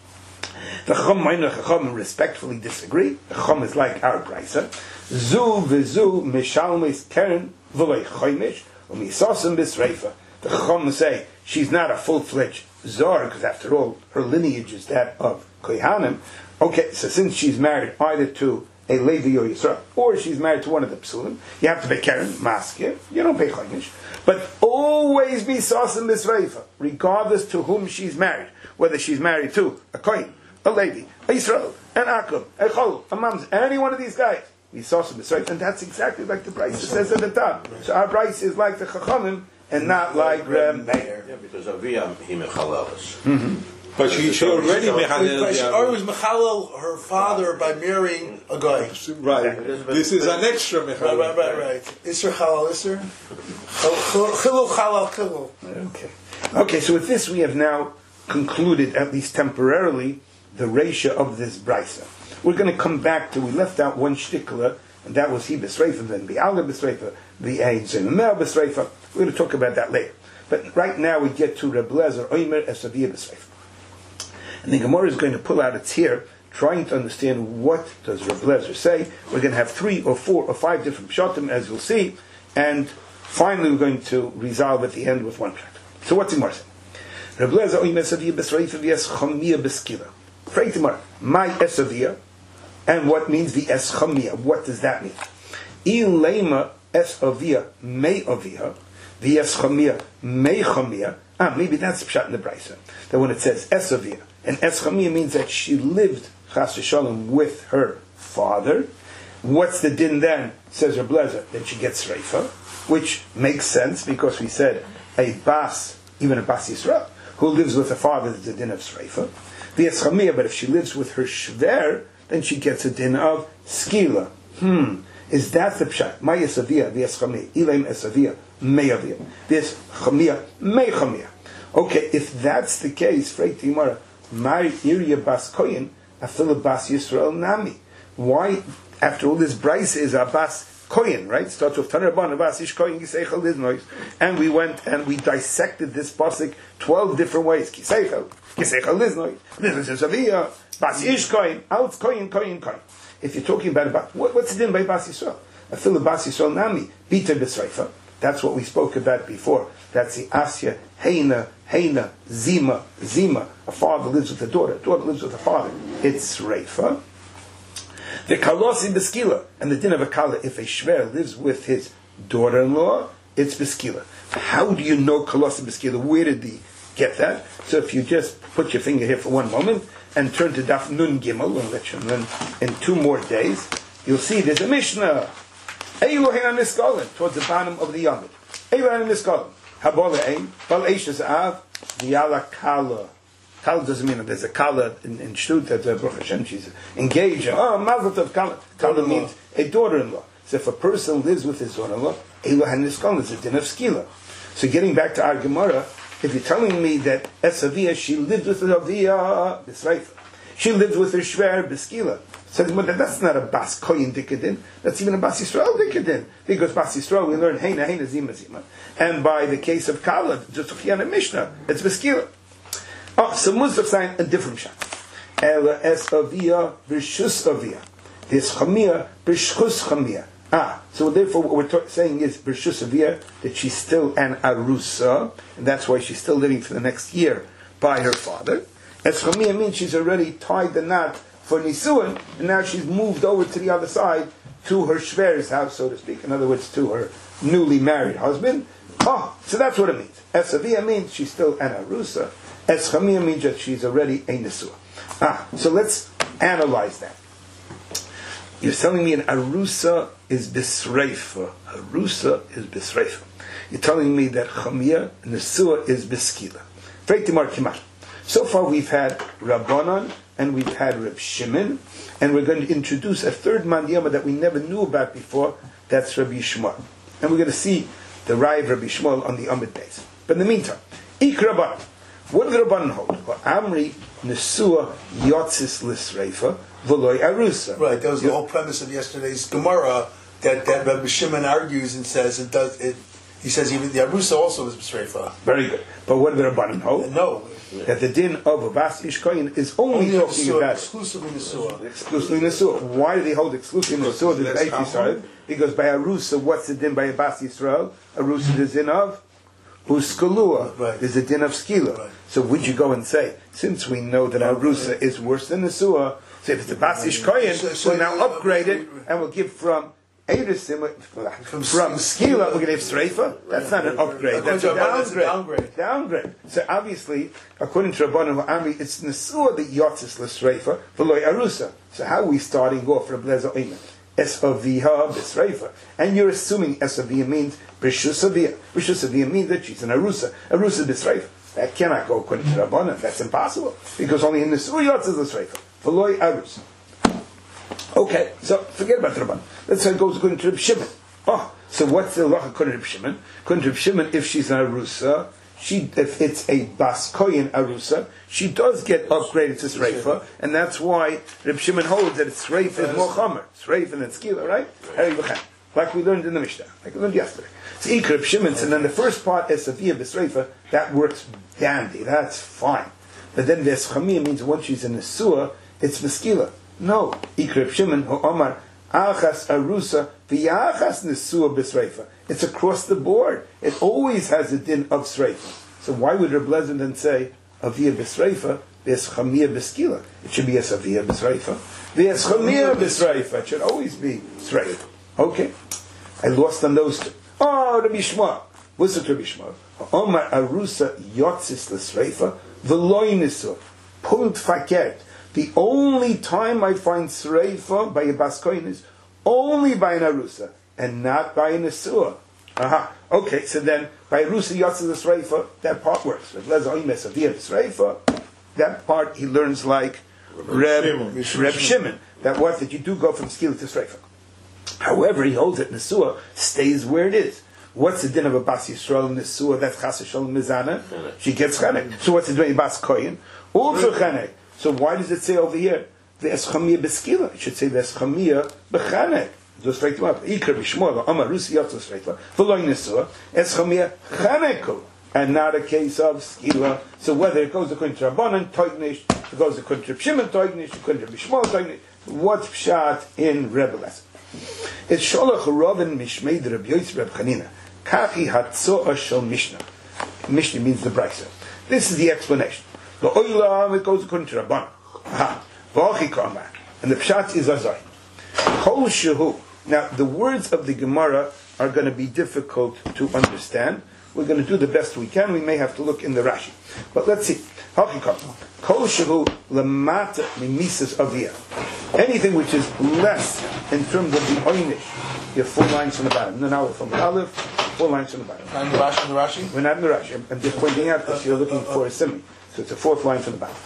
Chacham respectfully disagree. The Chacham is like our Brisa. Zu v'zu mishalmes keren v'loi choymish, u'misasam Bisrefa. The Chacham say she's not a full-fledged Zor, because after all, her lineage is that of Kohanim. Okay, so since she's married either to a Levi or Yisrael, or she's married to one of the Psulim, you have to pay Keren, Maskir, you don't pay Choymish, but always be Sasim Bisreifa, regardless to whom she's married, whether she's married to a Kohen, a Levi, a Yisrael, an Akum, a Chol, a Mamz, any one of these guys, be Sasim Bisreifa, and that's exactly like the Bryce says at the top. So our Bryce is like the Chachamim, and not like Reb Meir. Yeah, because Aviyah he mechalelis. But she, she already mechalel. She always mechalel her father by marrying a guy. Right. This is an extra mechalel. Right, right, right, right. Isser halal isser. Chilul halal chilul. Okay. Okay, so with this we have now concluded, at least temporarily, the ratio of this brisa. We're going to come back to, we left out one shtikla, and that was he b'sreifa, then bi'ala b'sreifa, the ein zememel b'sreifa. We're going to talk about that later. But right now we get to Reb Lezer Oimer Esaviyah b'sreifa. And the Gemara is going to pull out its here, trying to understand what does Reb Lezer say. We're going to have three or four or five different pshatim, as you'll see, and finally we're going to resolve at the end with one pshat. So what's the Gemara saying? Reb Lezer Oimer Esaviyah b'sreifa v'es chamiyah b'skila. Pray to Gemara, my Esaviyah, and what means the eschamiyah? What does that mean? Ilema esaviyah may aviyah, the eschamiyah may chamiyah. Ah, maybe that's pshat in the brisa. That when it says esaviyah, and eschamiyah means that she lived chas v'shalom with her father. What's the din then? Says Reb Lezer, that she gets reifa, which makes sense because we said a bas, even a bas Yisrael, who lives with her father is the din of reifa. The eschamiyah, but if she lives with her shver, then she gets a din of skila. Hmm. Is that the pshat? My esaviyah, the eschamiyah. Ilaim esaviyah, may aviyah. This chamiyah, may chamiyah. Okay, if that's the case, Freit Timara, my irya bas koyin, afil bas Yisrael nami. Why, after all this brisa is a bas koyin, right? Starts with Tanarban, bas ish koyin, giseichel liznois. And we went and we dissected this pasuk twelve different ways. Giseichel, giseichel liznois. This is esaviyah. Bas Ish Koyin, Alts Koyin, Koyin, Koyin. If you're talking about, about what, what's the din by Bas Yisrael? A fil Bas Yisrael Nami, Bita B'Sreifa. That's what we spoke about before. That's the Asya, Heina, Heina, Zima, Zima. A father lives with a daughter, a daughter lives with a father. It's Reifa. The Kalosi B'Skila, and the din of a Kala, if a Shver lives with his daughter-in-law, it's B'Skila. How do you know Kalosi B'Skila? Where did he get that? So if you just put your finger here for one moment, and turn to Daf Nun Gimel, we'll let you learn in two more days, you'll see there's a Mishnah. Eilohein Niskolim, towards the bottom of the Yomid. Eilohein Niskolim. Habola Ein, Bal Eishes Av, Diala Kala. Kala doesn't mean that there's a Kala in, in Shtut, that uh, Baruch Hashem, she's engaged. Oh, Mazel Tov Kala. Kala means a daughter-in-law. So if a person lives with his daughter-in-law, Eilohein Niskolim is a din of Skila. So getting back to our Gemara, if you're telling me that Esaviyah, she lived with her Aviyah, B'Sreifa. She lived with her Shver, B'Skila. So that's not a Bas Koyin Dikadin. That's even a Bas Yisrael Dikadin. Because Bas Yisrael, we learn Heina, Heina, Zima, Zima. And by the case of Kala, just Sufyan Mishnah, it's B'Skila. Oh, so Musaf saying a different shot. Ela Esaviyah, B'Shus Aviyah. This Chamiyah, B'Shchus Chamiyah. Ah, so therefore what we're ta- saying is B'Rshus Aviyah, that she's still an Arusa, and that's why she's still living for the next year by her father. As Chamiyah means she's already tied the knot for Nisuin, and now she's moved over to the other side, to her Shver's house, so to speak. In other words, to her newly married husband. Oh, so that's what it means. Es Aviyah means she's still an Arusa. Es Chamiyah means that she's already a Nisua. Ah, so let's analyze that. You're telling me an Arusa is Bisreifa. Arusa is Bisreifa. You're telling me that Chamiyah, Nesua, is Biskila. Freitimar Kimar. So far we've had Rabbanan, and we've had Reb Shimon, and we're going to introduce a third Mandiyama that we never knew about before, that's Rabbi Yishmael. And we're going to see the Raya of Rabbi Shmuel on the Amid base. But in the meantime, Ikra Rabbanan. What do the Rabbanan hold? Well, Amri Nesua Yotzis Lisreifa V'loi Arusa. Right, that was the whole premise of yesterday's Gemara, that, that Rabbi Shimon argues and says it does it. He says even the Arusa also is B'Sreifa. Very good. But what do the Rabbanan hold? No. That the din of a Bas Ishkoyin is only, only talking Nesua, about exclusively Nesua. Exclusively Nesua. Why do they hold exclusively Nesua to the Beit Yisrael? Because by Arusa, what's the din by a Bas Yisrael? Arusa is the din of Uskalua. Right. There's a din of Skila. Right. So would you go and say, since we know that Arusa is worse than Nesua, so if it's a Bas Ishkoyin, so, so we'll now upgrade it and we'll give from Erisim, from, from Skila, we're going to have Sreifa. That's not an upgrade. That's a downgrade. downgrade. Downgrade. So obviously, according to Rabbanan Amri, it's Nesua that Yotzis l'Sreifa v'loi Arusa. So how are we starting off for Blezer Oimen? Esaviha b'Sreifa, and you're assuming Esaviha means B'Shusavia. B'Shusavia means that she's an Arusa. Arusa b'Sreifa. That cannot go according to Rabbanan. That's impossible because only in Nesua Yotzis l'Sreifa v'loi Arusa. Okay, so forget about the Rabban. Let's say it goes according to Reb Shimon. Oh, so what's the law according to Reb Shimon? According to Reb Shimon, if she's an Arusa, she, if it's a Bas Koyin Arusa, she does get upgraded to Sreifa, and that's why Reb Shimon holds that it's Sreifa is more Chomer. Sreifa than Skila, right? Like we learned in the Mishnah, like we learned yesterday. It's Ik Reb Shimon, and then the first part is Saviyah B'Sreifa, that works dandy, that's fine. But then there's Chamiyah means once she's in the Nesua, it's Meskila. No, Ikrib Shimon who Omar Achas Arusa V'Yachas Nesua B'Sreifa. It's across the board. It always has a din of Sreifa. So why would Reb Lezer then say Aviyah B'Sreifa V'Es Chamiyah B'Skila? It should be as Aviyah B'Sreifa V'Es Chamiyah B'Sreifa. It should always be Sreifa. Okay, I lost on those two. Oh, Rabbi Shmuel. What's it, Rabbi Shmuel? Omar Arusa Yotzis L'Sreifa V'Loi Nesua Pult Fakert. The only time I find Sreifa by a Bas Koyin is only by an Arusa, and not by an Nesua. Aha. Okay, so then, by Arusa Yotzis Sreifa, that part works. That part he learns like Reb, Reb Shimon. That what? That you do go from Skila to Sreifa. However, he holds that Nesua stays where it is. What's the din of a Bas Yisrael Nesua? That's Chas Shalom Mizana. She gets Chanek. So what's the din of a Bas Koyin? Also Chanek. So why does it say over here V'es Chamiyah B'Skila? It should say V'es Chamiyah B'Chanek. Just straight them up. Ikar B'Shmuel Amar Rusi Yotzis Sreifa V'Loi Nesua Es Chamiyah Chaneku, and not a case of Skila. So whether it goes according to Rabbanan Toignish, it goes according to Shimon Toignish, according to B'Shmuel Toignish, what's Pshat in Rebbe lesson? It's Sholach Rovin Mishmei Reb Yoitz Reb Chanina Kachi Hatzoah Shel Mishnah. Mishnah means the Brisa. This is the explanation. The Oilam, it goes according to Rabbanan. Aha. And the Pshat is Azai. Kol Shehu. Now, the words of the Gemara are going to be difficult to understand. We're going to do the best we can. We may have to look in the Rashi. But let's see. Kol Shehu Lamata Mimisas Aviyah. Anything which is less in terms of the Oynish. You have four lines from the bottom. No, now we're from the Aleph, four lines from the bottom. And the Rashi, the Rashi? We're not in the Rashi. I'm, I'm just pointing out because you're looking for a simile. So it's a fourth line from the bottom.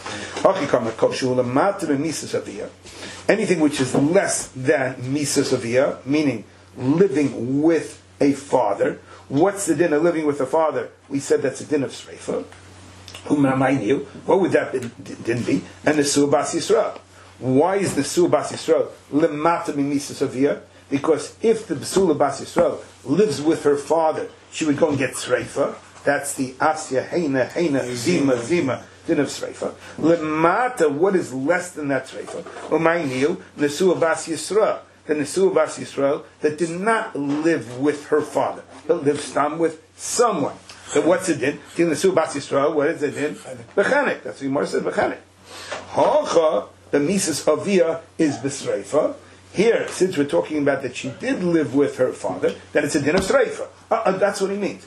Anything which is less than Misas Aviyah, meaning living with a father. What's the din of living with a father? We said that's a din of Sreifa. What would that din be? And the Nesua Bas Yisrael. Why is the Nesua Bas Yisrael lemata Misas Aviyah? Because if the Besula Bas Yisrael lives with her father, she would go and get Sreifa. That's the Asya, Heina, Heina, Zima, Zima, din of Sreifa. Lemata, what is less than that Sreifa? Umayniu, Nesua Bas Yisrael. The Nesua Bas Yisrael that did not live with her father, but lived stam with someone. So what's it din? The Nesua Bas Yisrael, what is it din? Bechanek. That's what Yomar said, Bechanek. Hacha, the Misas Aviyah is B'Sreifa. Here, since we're talking about that she did live with her father, then it's a din of Sreifa. Uh, uh, that's what he means.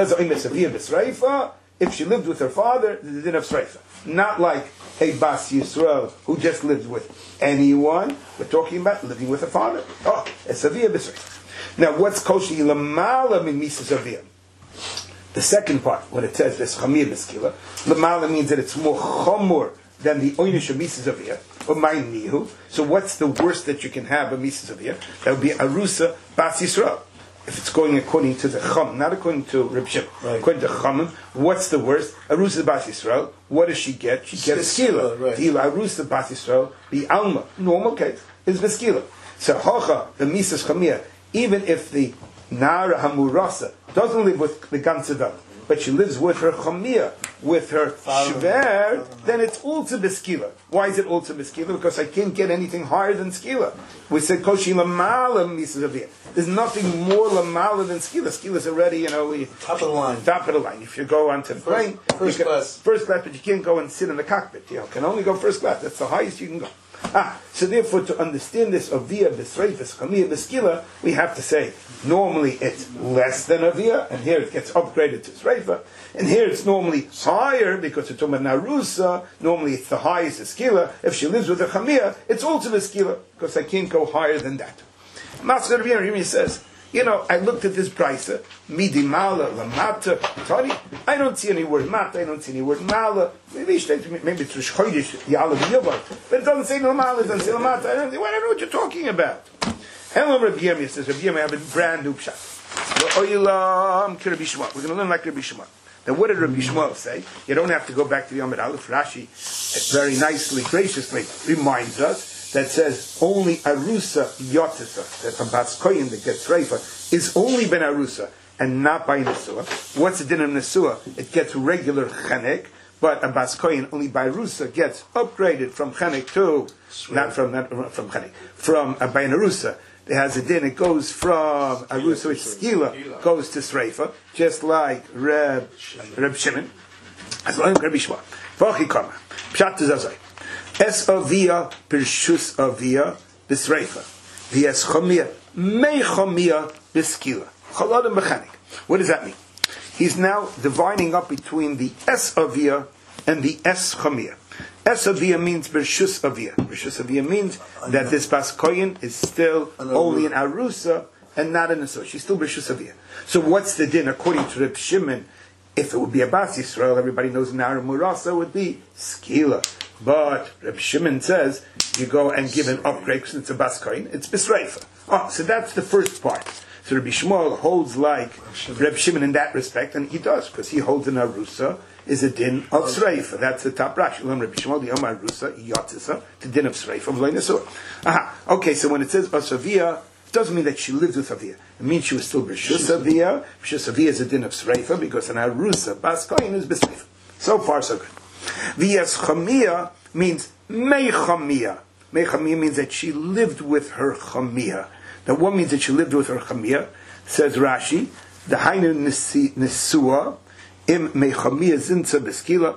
If she lived with her father, it's a din of Sreifa. Not like a Bas Yisrael who just lives with anyone. We're talking about living with her father. Oh, it's Aviyah B'Sreifa. Now, what's Koshi Lamala min Misas Aviyah? The second part, when it says this Chamiyah B'Skila, Lamala means that it's more Chomor than the Oynish of Misas Aviyah. So what's the worst that you can have a Misas Aviyah? That would be Arusa Bas Yisrael. if it's going according to the Chum, not according to Reb Shimon, right. according to Chum, what's the worst? Arusa Bas Yisrael, what does she get? She gets Skila. Right. Arusa Bas Yisrael, the Alma, normal case, is Beskila. So Hocha, the Misas Chamia, even if the Nara Hamurasa doesn't live with the Gantzadal, but she lives with her Chamia, with her Shver, then it's also Beskila. Why is it also Beskila? Because I can't get anything higher than Skila. We said Koshi Lamala Misas Avia. There's nothing more Lamala than Skila. Skila is already, you know, we, top of the line. Top of the line. If you go onto the plane, first can, class. First class, but you can't go and sit in the cockpit. You know, can only go first class. That's the highest you can go. Ah, so therefore, to understand this Avia, Besreifas, Chamia, Beskila, we have to say, normally it's less than Avia, and here it gets upgraded to Sreifa, and here it's normally higher, because it's talking about Narusa, normally it's the highest Beskila. If she lives with a Chamia, it's also Beskila, because I can't go higher than that. Master Rabbi Yerim says, you know, I looked at this price, midi mala, lamata, tari. I don't see any word mata, I don't see any word mala. Maybe it's maybe it's Rosh Chodesh, Yalav Yobar, but it doesn't say no mala, it doesn't say lamata. I don't, I don't know what you're talking about. Hello, Rabbi Yerim says, Rabbi Yerim, I have a brand new pshat. We're going to learn like Rabbi Shmuel. Now, what did Rabbi Shmuel say? You don't have to go back to the Yom Aleph. Rashi, very nicely, graciously reminds us that says only Arusa Yotisa, that a Bas Koyin that gets Reifa, is only Ben Arusa and not by Nesua. What's the din of Nesua? It gets regular Chenek, but a Bas Koyin only by Arusa gets upgraded from Chenek to, not from not from Chenek, from a by Arusa. It has a din, it goes from Arusa, which Skila, goes to Sreifa, just like Reb, Reb Shimon, as long as Rabbi Shmuel. V'achi kama, Pshat Zazai. Es avia pershus avia b'sreifa. V'es chomia mei chomia b'skila. Chaladim b'chanik. What does that mean? He's now dividing up between the es avia and the es chomia. Es avia means pershus avia. Pershus avia means that this bas koyin is still only in arusa and not in Nesua. She's still pershus avia. So what's the din according to Reb Shimon? If it would be a Bas Yisrael, everybody knows Nara Murasa would be skila. But Reb Shimon says you go and give an upgrade because it's a Bas Koyin, it's Bisreifa. Oh, so that's the first part. So Rabbi Shmuel holds like Reb Shimon in that respect, and he does, because he holds an Arusa is a din of Sreifa. That's the top Rashi. Rabbi Shmuel, the Omar Arusa, Yotzisa, the din of Sreifa, of Leinesur. Aha. Okay, so when it says Asavia, it doesn't mean that she lived with Avia. It means she was still B'Shus Avia. B'Shus Avia is a din of Sreifa, because an Arusa, Bas Koyin, is Bisreifa. So far, so good. V'yas Chamia means Mei Chamia. Mei Chamia means that she lived with her Chamia. Now, what means that she lived with her Chamia? Says Rashi, the Hainu Nesua, Im Mei Chamia Zinza Beskila.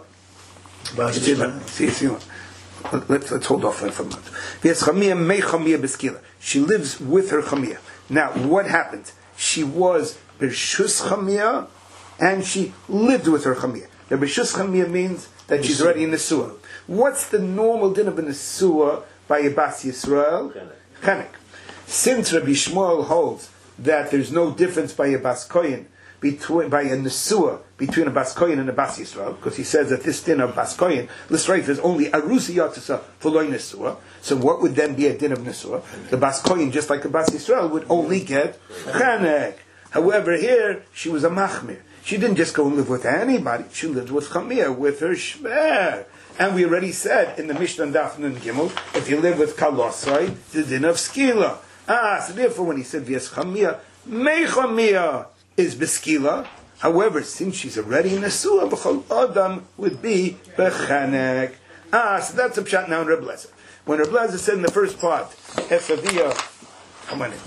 See, see, let's, let's hold off for a moment. V'yas Chamia Mei Chamia Beskila. She lives with her Chamia. Now, what happened? She was B'Shus Chamia, and she lived with her Chamia. The B'Shus Chamia means that she's already in Nesua. What's the normal din of a Nesua by a Bas Yisrael? Chenek. Since Rabbi Shmuel holds that there's no difference by a Bas Koyin, between, by a Nesua, between a Bas Koyin and a Bas Yisrael, because he says that this din of Bas Koyin, L'Sreif, is only Arusi Yatzisa for Loi Nesua. So what would then be a din of Nesua? The Bas Koyin, just like a Bas Yisrael, would only get Chenek. However, here, she was a Machmir. She didn't just go and live with anybody. She lived with Chamia, with her Shver. And we already said in the Mishnah Daf Nun Gimel, if you live with Kalosai, the din of Skila. Ah, so therefore when he said V'yas Chamia, Mei Chamia is Beskila. However, since she's already in Nesua, B'chol Adam would be Bechanek. Ah, so that's a pshat now in Reb Lezer. When Reb Lezer said in the first part, Esavia, come on in.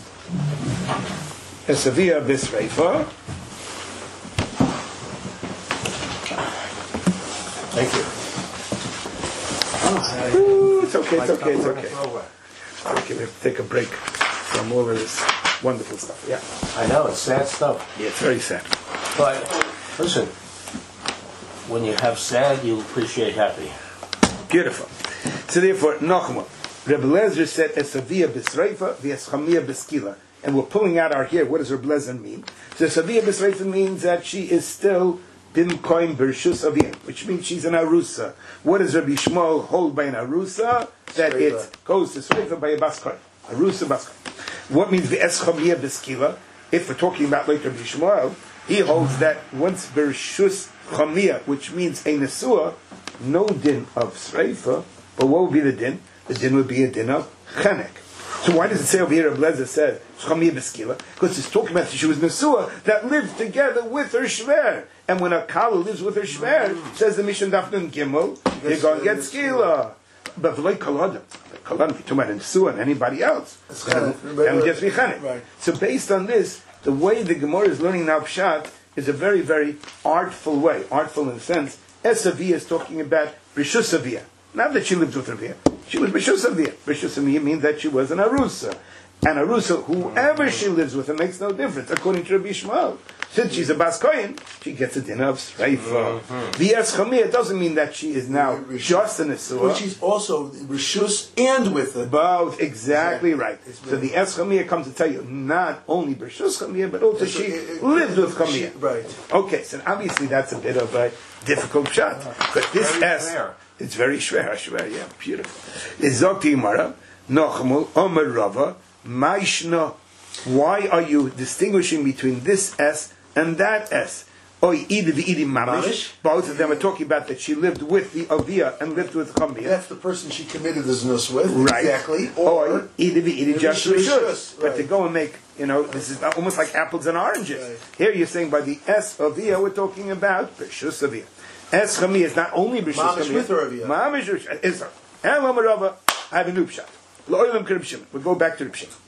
Esavia Bisreifa. Thank you. Ooh, it's okay, it's okay, it's okay. Okay, we have to take a break from all of this wonderful stuff. Yeah. I know, it's sad stuff. Yeah, it's very sad. But, listen, when you have sad, you appreciate happy. Beautiful. So therefore, Nachman, Reb Lezer said, Esavia Bisreifa, V'eschamia Beskila. And we're pulling out our here, what does Reb Lezer mean? So Esavia Bisreifa means that she is still Bim Koim Bershus Avia, which means she's an Arusa. What does Rabbi Shmuel hold by an Arusa? That it goes to Sreifa by a Bas Koim. Arusa Bas Koim. What means V'es Chamia Beskila? if we're talking about like Rabbi Shmuel, he holds that once Bershus Chamia, which means a Nesua, no din of Sreifa, but what would be the din? The din would be a din of Chenek. So why does it say over here, Rabbi Lezer says, Chamia Beskila? Because it's talking about that she was Nesua that lived together with her Shver. And when a Kala lives with her Shver, says the Mishnah Daf Nun Gimel, you're going to get Skila. But like Kaladam, Kaladam, if you're talking about Nesua and anybody else, then it just be Chenek. Right. So based on this, the way the Gemara is learning now Pshat is a very, very artful way. Artful in the sense, Esavia is talking about Rishusavia. Not that she lived with Ravia. She was Rishusavia. Rishusavia means that she was an Arusa. And Arusa, whoever she lives with, it makes no difference, according to Rabbi Shmuel. Since she's a Bas Kohen, she gets a dinner of Sreifa. The Es Chamia doesn't mean that she is now just an Nesua. But she's also Rishus and with it. Both, exactly right. So the Es Chamia comes to tell you not only Rishus Chamia, but also she lives with Chamia. Right. Okay, so obviously that's a bit of a difficult shot. But this Very S, fair. it's very shver, shver, yeah, beautiful. Izokti Gemara, Nochmul, Omer Rava, Maishna. Why are you distinguishing between this S and that S? Oy Idi v'Idi Mamish. Both of them are talking about that she lived with the Avia and lived with Chambia. That's the person she committed the znus with. Right. Exactly. Or Or Idi v'Idi just Rishus, Rishus. But right. to go and make, you know, this is almost like apples and oranges. Right. Here you're saying by the S Avia, we're talking about Rishus Avia. Es Chamia is not only Rishus Mamish Chamia. with her Avia. Mamish Rishus. Is her. And Lamarava, I have a new pshat. Lo'ilam Kerib Shimon. We'll go back to Reb Shimon.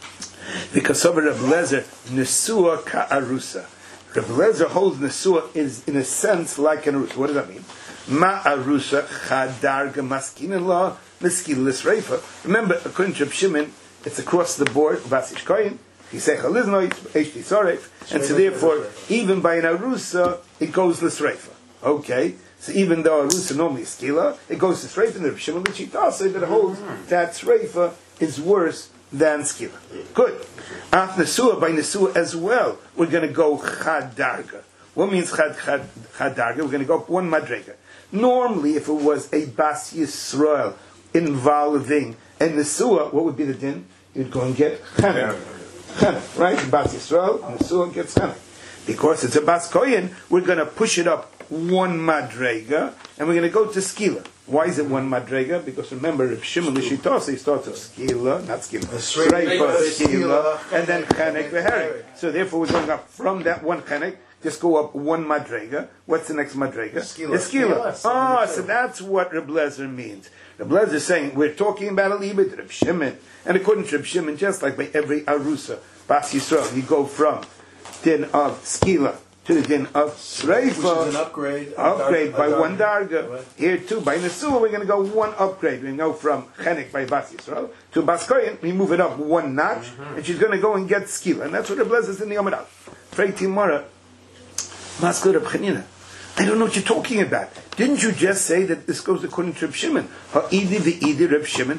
Because of Reb Lezer, Nesua Ka'arusa. Reb Lezer holds Nesua is in a sense like an Arusa. What does that mean? Ma'arusa Chadarga Maskinin Law Meskilis Reifa. Remember, according to Reb Shimon, it's across the board, Basish Koyin, Chisei Chaliznoit, Eshti Soref, and so therefore, even by an Arusa, it goes Lisreifa. Okay? So even though Arusa normally is Skila, it goes to Sreifa, and the Reb Shimon L'Chita say that it holds that Sreifa is worse than Skila. Good. Af Nesua, by Nesua as well, we're going to go Chad Darga. What means Chad, Chad, Chad Darga? We're going to go up one Madrega. Normally, if it was a Bas Yisrael involving a Nesua, what would be the din? You'd go and get Chanek. Chanek, right? Bas Yisrael, Nesua gets Chanek. Because it's a Bas Koyin, we're going to push it up one Madrega, and we're going to go to Skila. Why is it one Madrega? Because remember, if Shimon L'Shitose, he starts with Skila, not Skila, Sreifa, Skila, and then Chanek V'Herek. So therefore we're going up from that one Chanek, just go up one Madrega. What's the next Madrega? Skila. It's Skila. Ah, so that's what Reb Lezer means. Reb Lezer is saying, we're talking about a little bit Reb Shimon, and according to Reb Shimon, just like by every Arusa, Bas Yisrael, you go from din of Skila to the din of Sreifa, which is an upgrade. upgrade Darga, by Darga. one darga. Right. Here too, by Nesua, we're going to go one upgrade. We go from Chenek by Bas Yisrael to Bas Koyin. We move it up one notch, mm-hmm. and she's going to go and get Skila. And that's what the blessings in the Yom Rav. Frei Timara, Maskul Reb Chanina. I don't know what you're talking about. Didn't you just say that this goes according to Reb Shimon? Ha'idi v'idi Reb Shimon.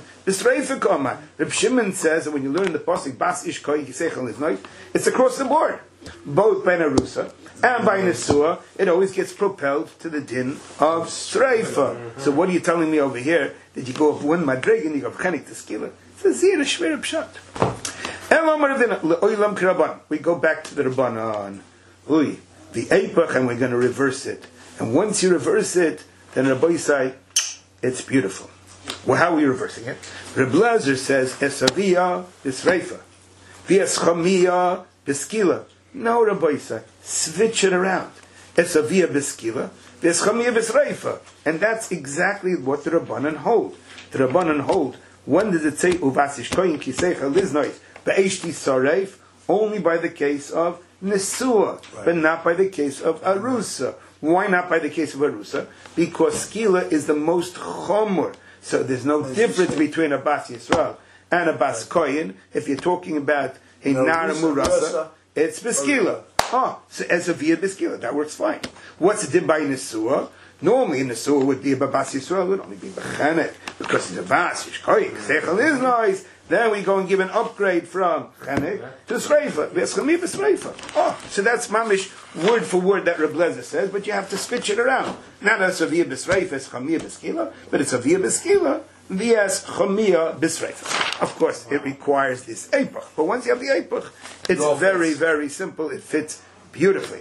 Reb Shimon says that when you learn the pasuk Bas Ish Koy Yisechel Liznoi, it's across the board. Both by Narusa and by Nesua, it always gets propelled to the din of Sreifa. Mm-hmm. So what are you telling me over here? That you go up one Madreg and you go up Chenik to Skila? It's a zir, a shver pshat. We go back to the Rabbanon. Ui, the Eipach, and we're going to reverse it. And once you reverse it, then Rabbi say, it's beautiful. Well, how are we reversing it? Reb Lezer says, Esavia B'Sreifa, V'Eschamia B'Skila. No, Rabbi Yisai, switch it around. Esavia B'Skila, V'Eschamia B'Sreifa. And that's exactly what the Rabbanan hold. The Rabbanan hold, when does it say, Uvasish Koyin Kiseicha Liznois, B'Eshti Sareif? Only by the case of Nesua, right. But not by the case of Arusa. Why not by the case of Arusa? Because Skila is the most chomor. So there's no difference between a Bas Yisrael and a Bas Koyin. If you're talking about a no, Nara Murasa, it's Beskila. Oh, so as a Via Beskila, that works fine. What's the din by Nesua? Normally, Nesua would be a Bas Yisrael, would only be B'chanek, because it's a Bas Yishkoy, Sechel is noise, Then we go and give an upgrade from chenek to sreifa. V'eschami b'sreifa. Oh, so that's mamish word for word that Reb Lezer says, but you have to switch it around. Not as aviyah b'sreifa, it's chamiyah b'skila, but it's aviyah b'skila, v'es chamiyah b'sreifa. Of course, it requires this epoch, but once you have the epoch, it's No very, fits. very simple. It fits beautifully.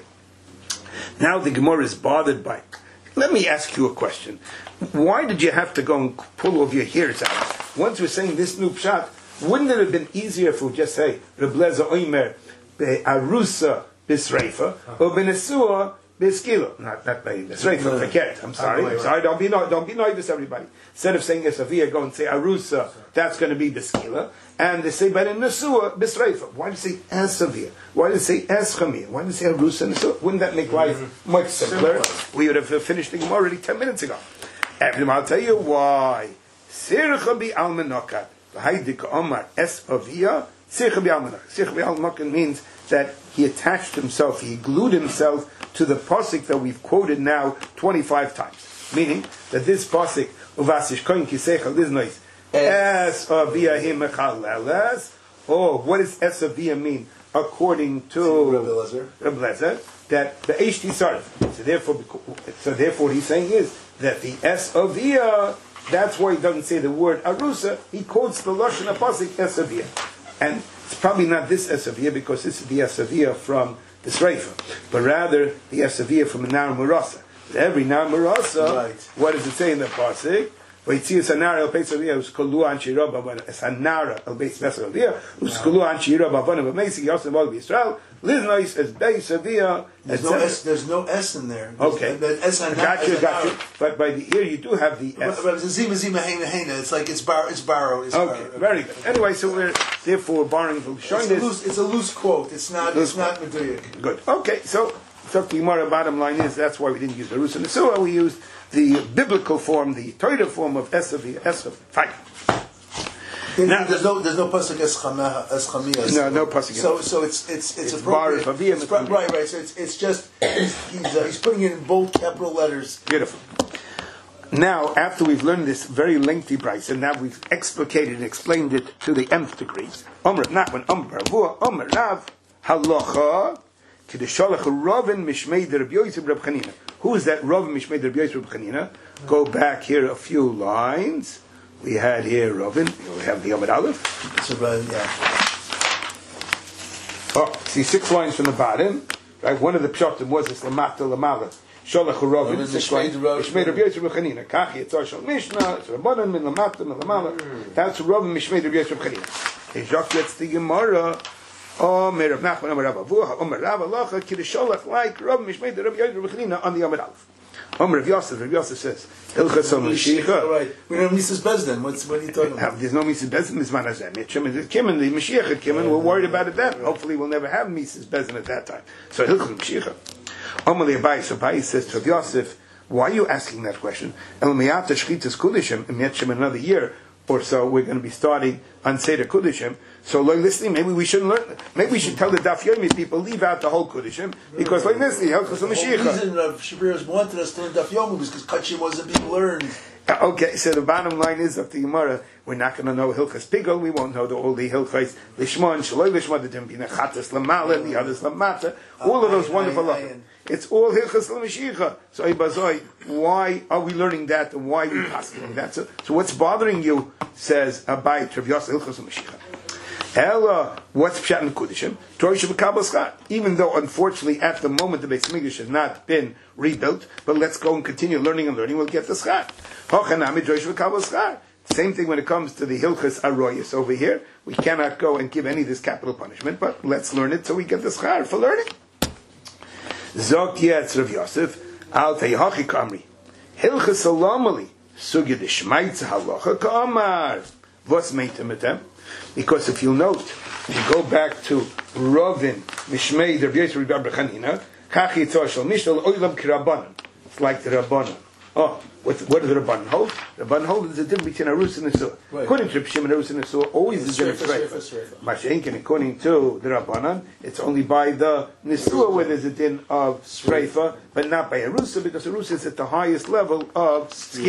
Now the Gemara is bothered by. Let me ask you a question. Why did you have to go and pull all your hairs out? Once we're saying this new pshat, wouldn't it have been easier if we just say Reb Lezer Omer be'arusa b'sreifa or be'nesua b'skila? Not not by b'sreifa. Forget it. I'm sorry. I'm sorry. Don't be no, don't be nervous, everybody. Instead of saying esavia, go and say arusa. That's going to be b'skila. And they say by the nesua b'sreifa. Why do you say esavia? Why do you say eschamia? Why do you say arusa nesua? Wouldn't that make life much simpler? We would have finished the Gemara already ten minutes ago. And I'll tell you why. Sircha bi almenokat. V'haidik omar es avia. Sircha bi almenokat. Sircha bi almenokat means that he attached himself, he glued himself to the pasuk that we've quoted now twenty-five times. Meaning that this pasuk, uvasish koin kisecha liznois, es avia himechaleles. Oh, what does es avia mean? According to Reb Lezer. Reb Lezer, that the Eshti Sarf. So therefore, so therefore, what he's saying is that the es avia. That's why he doesn't say the word arusa. He quotes the lashon pasuk es avia, and it's probably not this es avia because this is the es avia from the sreifa, but rather the es avia from the nar murasa. Every nar murasa, Right. what does it say in the pasuk? Vayitzias hanara el beis avia uskolu anchi rabba vana es hanara el beis avia uskolu anchi rabba vana v'meisi yosem al b'Yisrael liznois es beis avia. There's no S. There's no S in there. There's- Okay, the S on got you, got you. But by the here you do have the S. But zima zima hena hena. It's like it's bar. It's borrow. It's Okay, borrow. very good. Anyway, so we're therefore borrowing from It's showing a this. loose. It's a loose quote. It's not. Loose It's not meduyak. Good. Okay, so so the Gemara bottom line is that's why we didn't use the Rus and the Nesua. We used the biblical form, the Torah form of Esav. Esav. Fine. Now- there's no. There's no pasuk eschamia. Eschamia. No, no pasuk. So so it's it's it's, It's appropriate. bar of aviyah, It's it's pro- gonna be- right right. So it's it's just he's he's, uh, he's putting it in bold capital letters. Beautiful. Now, after we've learned this very lengthy price, and now we've explicated and explained it to the nth degree, Omer Nachman, Omer Ravua, Omer Rav, Halacha, Kedushalach Ravin Mishmei de Rabbi Yosef Reb Chanina. Who is that Ravin Mishmei de Rabbi Yosef Reb Chanina? Go back here a few lines. We had here Ravin. We have the Amud Aleph. So uh, yeah. Oh, see six lines from the bottom. Right, one of the pshatim was this Lamata Lamala. Sholach Ravin. Ravin, Six Mishmei lines. de Rav- Mishmei Rabbi Yosef Reb Chanina. Kachi Yitzar Shal Mishnah. It's Rabbanan min Lamata min Lamala. That's Ravin Mishmei de Rabbi Yosef Reb Chanina. Hey, Jacques, that's the Gemara. Omer Rav Nachman, Omer Rav Avuha, Omer Rav Alacha, Kidusholach like Ravin Mishmei de Rabbi Yosef Reb Chanina on the Amud Aleph. Omer Rav Yosef. Rav Yosef says Hilchas Al All Mashiach. right. We don't have Missus Bezdin. What's what are you talking about? There's no Mises Bezin this man Hazem. Mitchum and Kimmon, the Mashiach had Kimmon. We're worried about it then. Hopefully, we'll never have Mises Bezin at that time. So Hilchot Mashiach. Amalei Abai. So Abai says to Rav Yosef, "Why are you asking that question? El Miyata Shchitas Kudishim Mitchum another year or so. We're going to be starting on Seder Kudishim. So like listening, maybe we shouldn't learn. Maybe we should tell the Daf Yomi people leave out the whole Kudishim because like this, the Hilchos The whole Mashiach." reason Rav Shapiro's wanted us to learn Daf Yomi was because Kachim wasn't being learned. Okay, so the bottom line is of the Gemara, we're not going to know Hilchas Pigel, we won't know the, all the Hilchas Lishma and Shaloi Lishma, the Dimpina Chatas Lamala, the others Lamata, all of those Ayin, wonderful ayin, laws. ayin. It's all Hilchas Lamashicha. So Ibazoi, why are we learning that and why are we passing that? So, so what's bothering you, says Abai Rav Yosef Hilchas Lamashicha. Ella, what's Pshat and Kudishim? Torah Shabbat Schar. Even though, unfortunately, at the moment the Beis Mikdash has not been rebuilt, but let's go and continue learning and learning. We'll get the Schar. Hochanami Torah Shabbat Schar. Same thing when it comes to the Hilchas Aroyas over here. We cannot go and give any of this capital punishment, but let's learn it so we get the Schar for learning. Zok Yetz Rav Yosef Al Teihachi Kamri Hilchas Alamali Sugya de Shmaitz Halacha Kamar. What's meitem? Because if you'll note, if you go back to Ravin Mishmei Rabbi Yosef Rabbi Chanina, Kachi Yitzar Shal Mishnah Oilam Kirabanan. It's like the Rabbanan. Oh, what, what does the Rabbanan hold? The Rabbanan hold is the difference between Arus and Nesua. Right. According to Reb Shimon, Arus and Nesua always is Sreifa, different. Sreifa, Sreifa. Mashenkin, according to the Rabbanan, it's only by the Nesua where there's a din of Sreifa, but not by Arusa, because Arusa is at the highest level of Skila.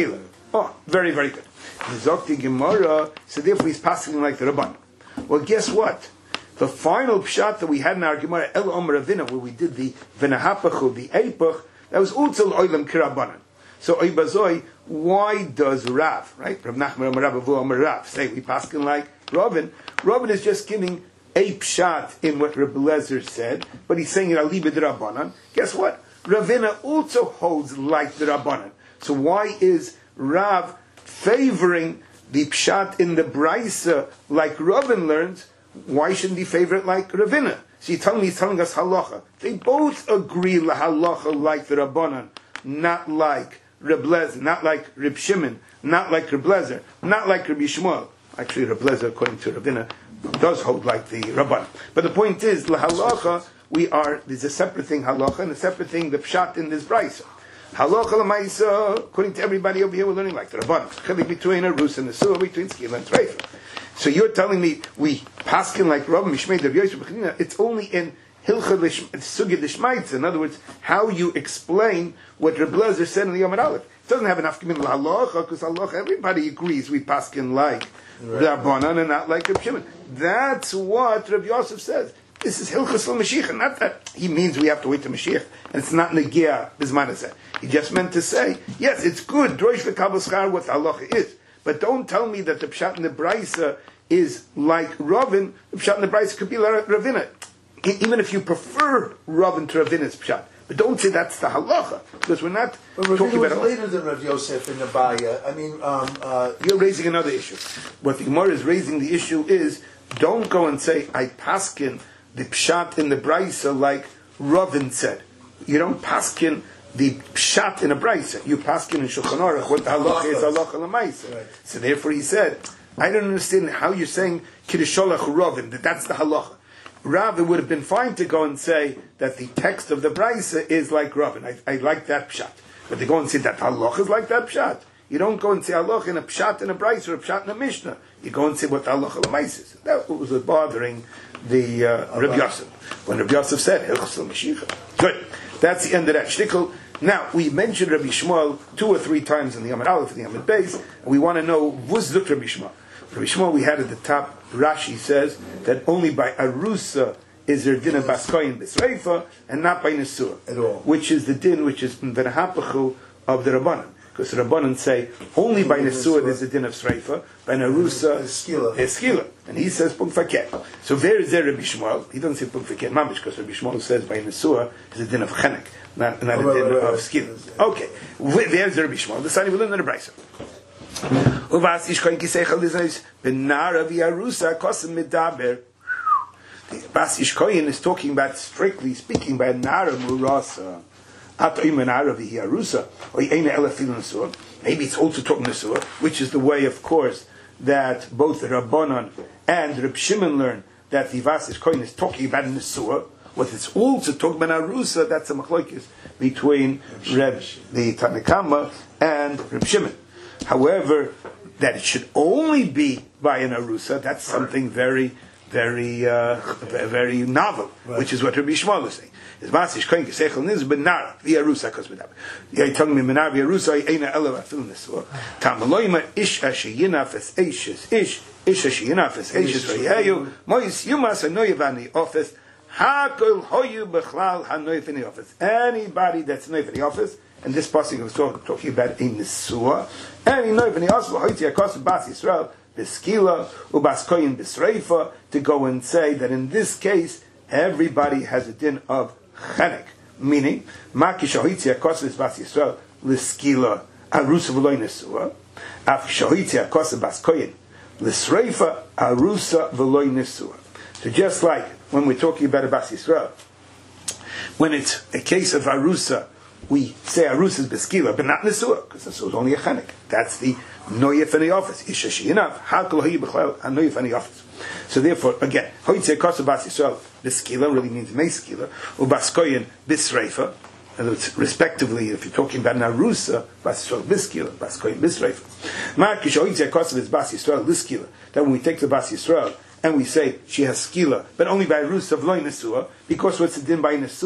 Oh, very, very good. Zokti Gemara, so therefore he's passing like the Rabban. Well, guess what? The final pshat that we had in our Gemara, El Omer Avina, where we did the V'nahapachu, the Eipach, that was Utzal Oilam Kirabanan. So, Oibazoi, why does Rav, right? Rav Nachman Omer Rav Avu Omer Rav, say we passing like Ravin? Ravin is just giving a pshat in what Rabbi Lezer said, but he's saying it aliba de Rabbanan. Guess what? Ravina also holds like the Rabbanan. So why is Rav favoring the pshat in the Braisa like Ravin learns? Why shouldn't he favor it like Ravina? So you're telling me, he's telling us halacha. They both agree la halacha like the Rabbanan, not like Reb Lezer, not like Reb Shimon, not like Reb Lezer, not like Reb Yishmael. Actually, Reb Lezer, according to Ravina, does hold like the Rabban. But the point is, la halacha, we are, there's a separate thing halacha, and a separate thing the pshat in this brisa. Halacha l'maisa, according to everybody over here, we're learning like the Rabban. Chilek between a rus and a surah, between skila and treifa. So you're telling me, we paskin like Rav Mishmei Rav Yosef B'chanina, it's only in Hilcha Sugya D'Shmaitza. In other words, how you explain what Reb Lezer said in the Yom Aleph. It doesn't have enough commitment halacha, because halacha, everybody agrees we paskin like right. Rabbanan and not like Reb Shimon. That's what Reb Yosef says. This is Hilchas L'Mashiach, not that he means we have to wait to Mashiach, and it's not Negia Bizmanaseh. He just meant to say, yes, it's good, Droish L'Kabel Schar, what the halacha is. But don't tell me that the pshat in the Braisa is like Ravin. The pshat in the Braisa could be like Ravina. Even if you prefer Ravin to Ravina's pshat. But don't say that's the halacha, because we're not but talking was about later than Rav Yosef in the Baya. I mean, um, uh, you're raising another issue. What the Gemara is raising the issue is, don't go and say, I paskin the pshat in the Braisa like Ravin said. You don't paskin the pshat in a Braisa. You paskin in Shulchan Aruch what the halacha is halacha l'maisa. Right. So therefore he said, I don't understand how you're saying Kiddusholach Ravin, that that's the halacha. Rav, it would have been fine to go and say that the text of the Braisa is like Ravin. I, I like that pshat. But they go and say that halacha is like that pshat. You don't go and say halacha in a pshat in a Braisa or a pshat in a Mishnah. You go and say what the halacha l'maisa is. That was bothering the uh, Rabbi Yosef. When Rabbi Yosef said, Hilchos L'Mashiach. Good. That's the end of that shtickle. Now, we mentioned Rabbi Shmuel two or three times in the Yom Aleph and the Yom Beis, and we want to know, what's the Rabbi Shmuel? Rabbi Shmuel, we had at the top, Rashi says that only by Arusa is there din of Baskoyin B'Sreifa, and not by Nesua. At all. Which is the din, which is the V'nahapachu of the Rabbanan. Because the Rabbanan say, only by Nesua there's a din of Sreifa, by Arusa is Skila. And he says, Pum Faket. So where is there Rabbi Shmuel? He doesn't say Pum Faket Mamish, because Rabbi Shmuel says by Nesua is a din of Chenek, not, not oh, a din right, right, of Skila. Okay. There's the Rabbi Shmuel. The Sani will learn in the Braisa. Uvas ishkoin kiseichel is benara v'yarusa kosim medaber. The Bas Ishkoin is talking about, strictly speaking, by nara murasa. Atoim nara v'yarusa or yeina elafil nesua. Maybe it's also talking nesua, which is the way, of course, that both the Rabbanan and Reb Shimon learn that the Bas Ishkoin is talking about nesua. What it's also talking about arusa, that's a machlokes between Reb the Tanakama and Reb Shimon. However, that it should only be by an arusa, that's something very, very, uh, very novel, right. Which is what Rabbi Shmuel is saying. Is masish koin gesechel niz benar the arusa kos bedab. You're telling me benar the arusa eina elav afil nesua. Tamaloyma ish ashiyinafes eishes ish ish ashiyinafes eishes vayayu mois yumas anoyavani office hakol hoyu bechlal hanoyv in the office. Anybody that's noyv in the office. And this passage was talk, talking about a Nesua. And you know, when he asked for Hoyti Akos Bas Yisrael, Beskila, Ubas Koyin Besreifa, to go and say that in this case, everybody has a din of Chenek. Meaning, Maki Shahoyti Akos Bas Yisrael, Leskila, Arusa V'loi Nesua, Af Shahoyti Akos Bas Koyin, Lesreifa, Arusa V'loi Nesua. So just like when we're talking about a Bas Yisrael, when it's a case of Arusa, we say Arus is Beskila, but not Nesua, because Nesua is only a Chenek. That's the Noyef in the office. Isha She'inav, Hakol Ha'i B'chlal, HaNoyef in the office. So therefore, again, Hoytze Kosa Bas Yisrael, Beskila really means Meskila, Ubaskoyen Bisreifa, in other words, respectively, if you're talking about an Arusa, Bas Yisrael Biskila, Baskoyen Bisreifa. Markish Hoytze Kosa is Bas Yisrael, Liskila. That when we take the Bas Yisrael, and we say she has skila, but only by rus of loy nesua, because what's the din by nesua?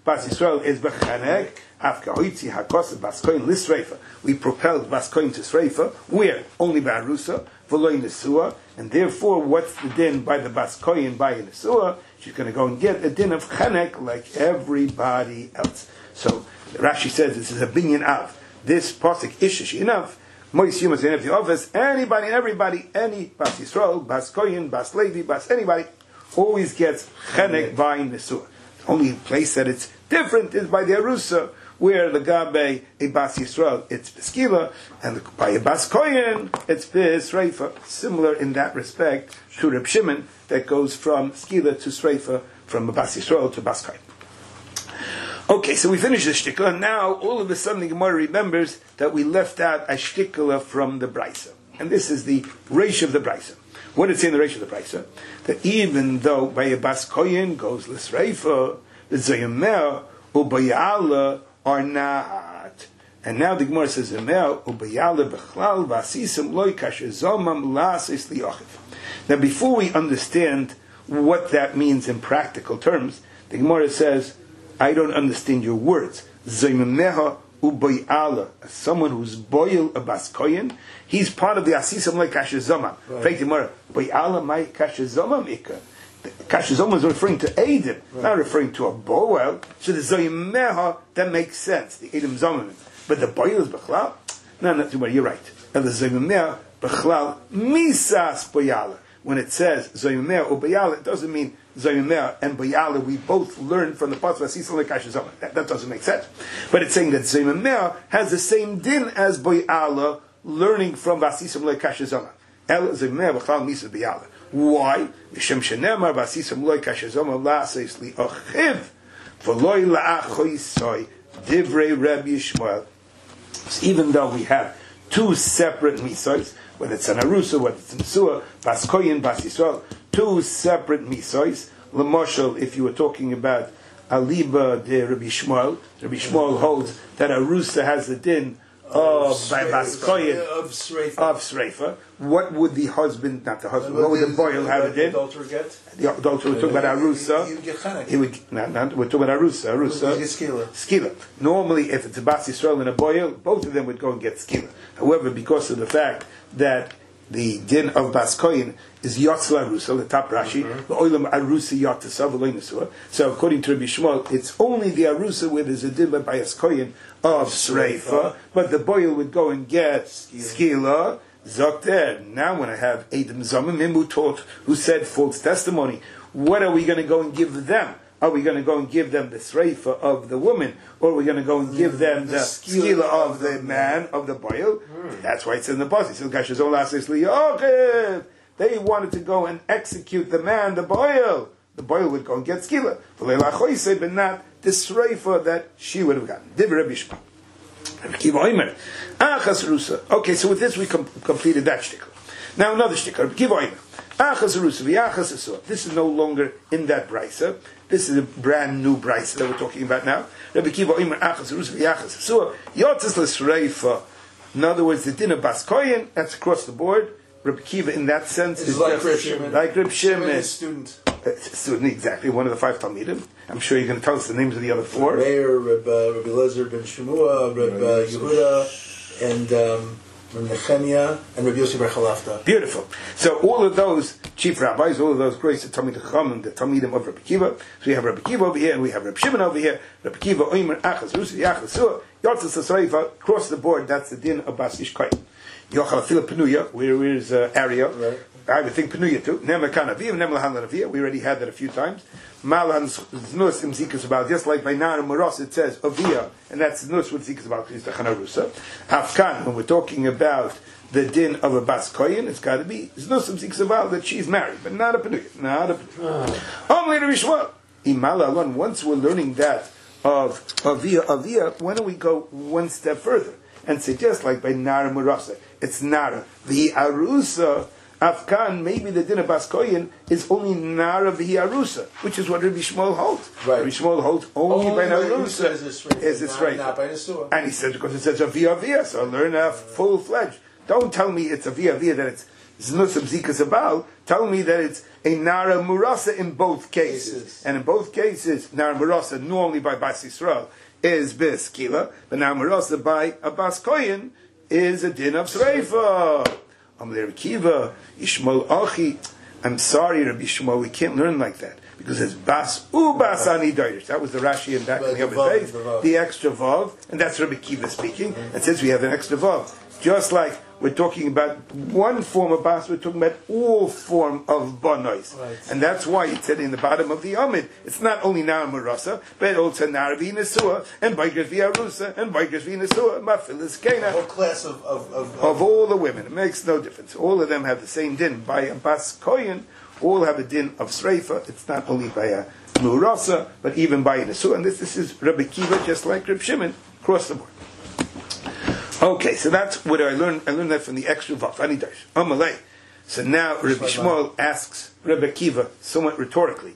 Bas Yisrael is Bechanek, Afka Hoitzi Hakos Bas Kohen Lisreifa. We propelled Bas Kohen to Sreifa. Where? Only by Arusa, V'loi Nesua, and therefore, what's the din by the Bas Kohen by a Nesua? She's going to go and get a din of Chanek like everybody else. So Rashi says this is a binyan av. This pasuk ishish enough. Mois yumas in the office. Anybody and everybody, any Bas Yisrael, Bas Kohen, Bas Levi, Bas anybody, always gets Chanek by Nesua. The only place that it's different is by the Arusa, where the Gabe a Bas Yisrael it's Beskila, and the, by a Bas Kohen it's Besreifa. Similar in that respect to Reb Shimon that goes from Skila to Sreifa, from a Bas Yisrael to Bas Kohen. Okay, so we finished the shtikla, and now all of a sudden the Gemara remembers that we left out a shtikla from the Brisa, and this is the Reish of the Brisa. What did it say in the Reish of the Brisa? That even though by a Bas Kohen goes L'Sreifa, the Zoyamel ubayala are not. And now the Gemara says Zemel ubayala bechlal v'asisim loy kasher zomam la'asis li'ochiv. Now before we understand what that means in practical terms, the Gemara says, I don't understand your words. Zoymemeha ubayala, someone who's boil a Bas Kohen, he's part of the asisim loy kasher zomam. Right. Gemara, bayala my kasher zomam ikka. Kasher zomam is referring to Eidim, right, not referring to a boel. So the Zoymeha, that makes sense, the Eidim zomam. But the boil is bechlal? No, not too bad, you're right. And the Zoymeha, bechlal, misas boyala. When it says Zoymeha or boyala, it doesn't mean Zoymeha and boyala, we both learn from the parts of Asisal and Kasher zomam. That, that doesn't make sense. But it's saying that Zoymeha has the same din as boyala, learning from Asisal and Kasher zomam. El Zoymeha, bechlal, misas boyala. Why? Mishem shenemar v'asisam loy kasher zomam la'aseis li'ochiv v'loy la'achoisoi divrei Reb Yishmael. Even though we have two separate misois, whether it's an Arusa, whether it's an Nesua, Bas Kohen, Bas Yisrael, two separate misois. L'moshel, if you were talking about Aliba de Reb Yishmael, Reb Yishmael holds that Arusa has the din of by Bas Kohen of Sreifa. Of Sreifa. What would the husband, not the husband, what would the boil have it in? The adulterer get? The adulterer, we're talking about Arusa. He would get Chanek. He would, not, not, we're talking about Arusa. Arusa. Skila. Skila. Normally, if it's a Bas Yisrael and a boil, both of them would go and get Skila. However, because of the fact that the din of Bas Kohen is Yotzla Arusa, the top Rashi, the Oilam Arusa Yotzla, V'loy Nesua. So according to Rabbi Shmuel, it's only the Arusa where there's a din by Bas Kohen of Sreifa, but the boil would go and get Skila. Zokter. Now when I have Eidim Zomim, him who taught, who said false testimony, what are we going to go and give them? Are we going to go and give them the Sreifa of the woman, or are we going to go and give them the, the skila of the man, of the boil? Mm. That's why it's in the boss. It says, they wanted to go and execute the man, the boil. The boil would go and get skila, but not the Sreifa that she would have gotten. Okay, so with this we com- completed that shtickle. Now another shtickle. This is no longer in that brisa. This is a brand new brisa that we're talking about now. In other words, the din of Bas Kohen, that's across the board. Rabbi Kiva, in that sense, is, is like Reb Shimon. Like Reb Shimon. Student. Uh, student, exactly. One of the five Talmidim. I'm sure you're going to tell us the names of the other four. Meir, Reb, uh, Rabbi Lezer ben Shemua, Reb uh, Yehuda, and um, Reb Nechemia, and Reb Yossi bar Chalafta. Beautiful. So all of those chief rabbis, all of those great Talmid Chacham, the Talmidim of Rabbi Kiva. So we have Rabbi Kiva over here, and we have Reb Shimon over here. Rabbi Kiva, Oimer, Achaz, Rusi, Achaz, Suah, Yotzes, Sreifa, across the board, that's the din of Bas Ish Kohen. Yochel Afila Penuya, where is uh, area? Right. I would think Penuya too. Nemla Kanavia, Nemla Hanlavia. We already had that a few times. Malan Znus im Zikas about, just like by Nar and Moros it says Avia, and that's Znus with Zikas about is the Chanarusa. Afkan, when we're talking about the din of a Bas Kohen, it's got to be Znus im Zikas about that she's married, but not a Penuya. Not a Penuya. Only the Rishwa. Imala Alon, once we're learning that of Avia, Avia, why don't we go one step further and say just like by Nar and Moros, it's Nara. The Arusa, Afkan, maybe the din of Bas Kohen is only Nara v'hi Arusa, which is what Rabbi Shmuel holds. Right. Rabbi Shmuel holds only, only by Arusa is it straight. Not by Nesua. And he says, because it says Avia Avia, so learn a full-fledged. Don't tell me it's avia avia that it's znus of zikas abal. Tell me that it's a nara murasa in both cases. And in both cases, nara murasa normally by Bas Yisrael is beskila, but nara murasa by a Bas Koyin is a din of sreifa. Amle Rekiva, Ishmael Achi. I'm sorry, Rabbi Shmuel, we can't learn like that. Because it's Bas Ubas Ani Doirish. That was the Rashi in back in the Yom base, the extra Vav, and that's Rabbi Kiva speaking. And since we have an extra Vav, just like we're talking about one form of Bas, we're talking about all form of Bonois. Right. And that's why it said in the bottom of the Amid, it's not only Nara Murasa, but also Nara V'Nesua, and Baigers V'Arusa, and Baigers V'Nesua, Mafilis Kena. A whole class of of, of, of all the women. It makes no difference. All of them have the same din. By a Bas Koyin, all have a din of Sreifa. It's not only by a Murasa, but even by a Nesua. And this, this is Rabbi Kiva, just like Reb Shimon, across the board. Okay, so that's what I learned. I learned that from the extra Vav. Anidash. Amalei. So now Rabbi Shmuel asks Rabbi Kiva, somewhat rhetorically,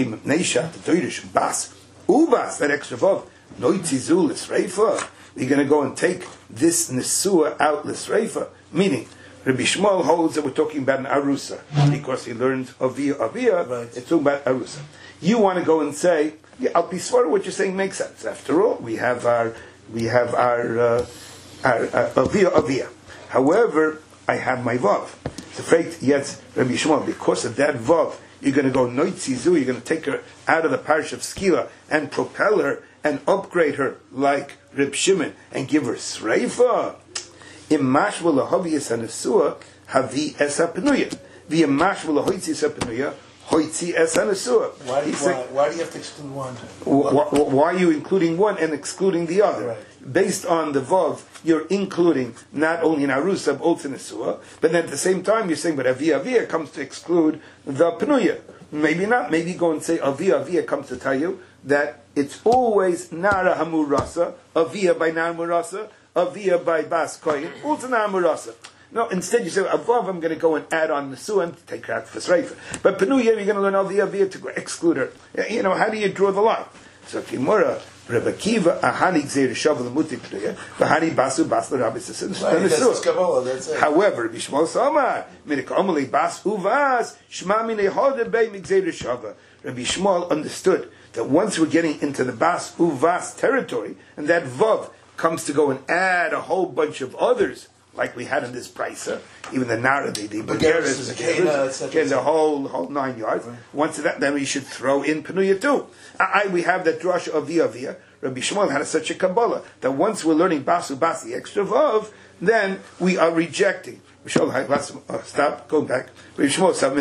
Bas, Ubas, that extra Vav, Noitzizu l'sreifa. We're going to go and take this Nesua out l'sreifa. Meaning, Rabbi Shmuel holds that we're talking about an Arusa, because he learned Avia Avia, right. It's talking about Arusa. You want to go and say, yeah, I'll be sure what you're saying makes sense. After all, we have our, we have our, uh, our uh, Avia Avia. However, I have my Vav. It's afraid, yes, Rabbi Shmuel, because of that Vav, you're going to go Noitzizu, you're going to take her out of the parish of Skila and propel her and upgrade her like Reb Shimon and give her Sreifa. Imash v'lahavi es hanesua havi es hapenuya. V'imash v'lahoitzi es hapenuya hoitzi es hanesua. Why, why, why do you have to exclude one? Why, why are you including one and excluding the other? Right. Based on the Vav, you're including not only an Arusa, but also Nesua, but then at the same time you're saying, but Avia Avia comes to exclude the Penuya. Maybe not. Maybe go and say Avia Avia comes to tell you that it's always Nara Hamurasa, Avia by Nara Murasa, Avia by Bas Koyin, also Nara Murasa. No, instead you say, Avav, I'm going to go and add on Nesua and take her out for Sreifa. But Penuya, you're going to learn Avia Avia to exclude her. You know, how do you draw the line? So Kimura, Rebbe Kiva, Ahani Gzeir Shavu L'muti Penuya, V'hani Basu Bas L'Rabbi Nesua. That's it. However, Bishmol Samar, Minik Omali Bas Uvas, Shma Mine Hodeh Bei Migzeir Shava. Rabbi Shmuel understood that once we're getting into the Bas Uvas territory, and that Vav comes to go and add a whole bunch of others, like we had in this Praisa, even the Nara, the the Begeris, the Kena, et cetera, the whole whole nine yards. Right. Once that, then we should throw in Penuya too. I, I, we have that drush of Avia Avia. Rabbi Shmuel had a, such a Kabbalah that once we're learning Basu Bas, the extra Vav, then we are rejecting. Uh, stop, go back. Rabbi Shmuel said,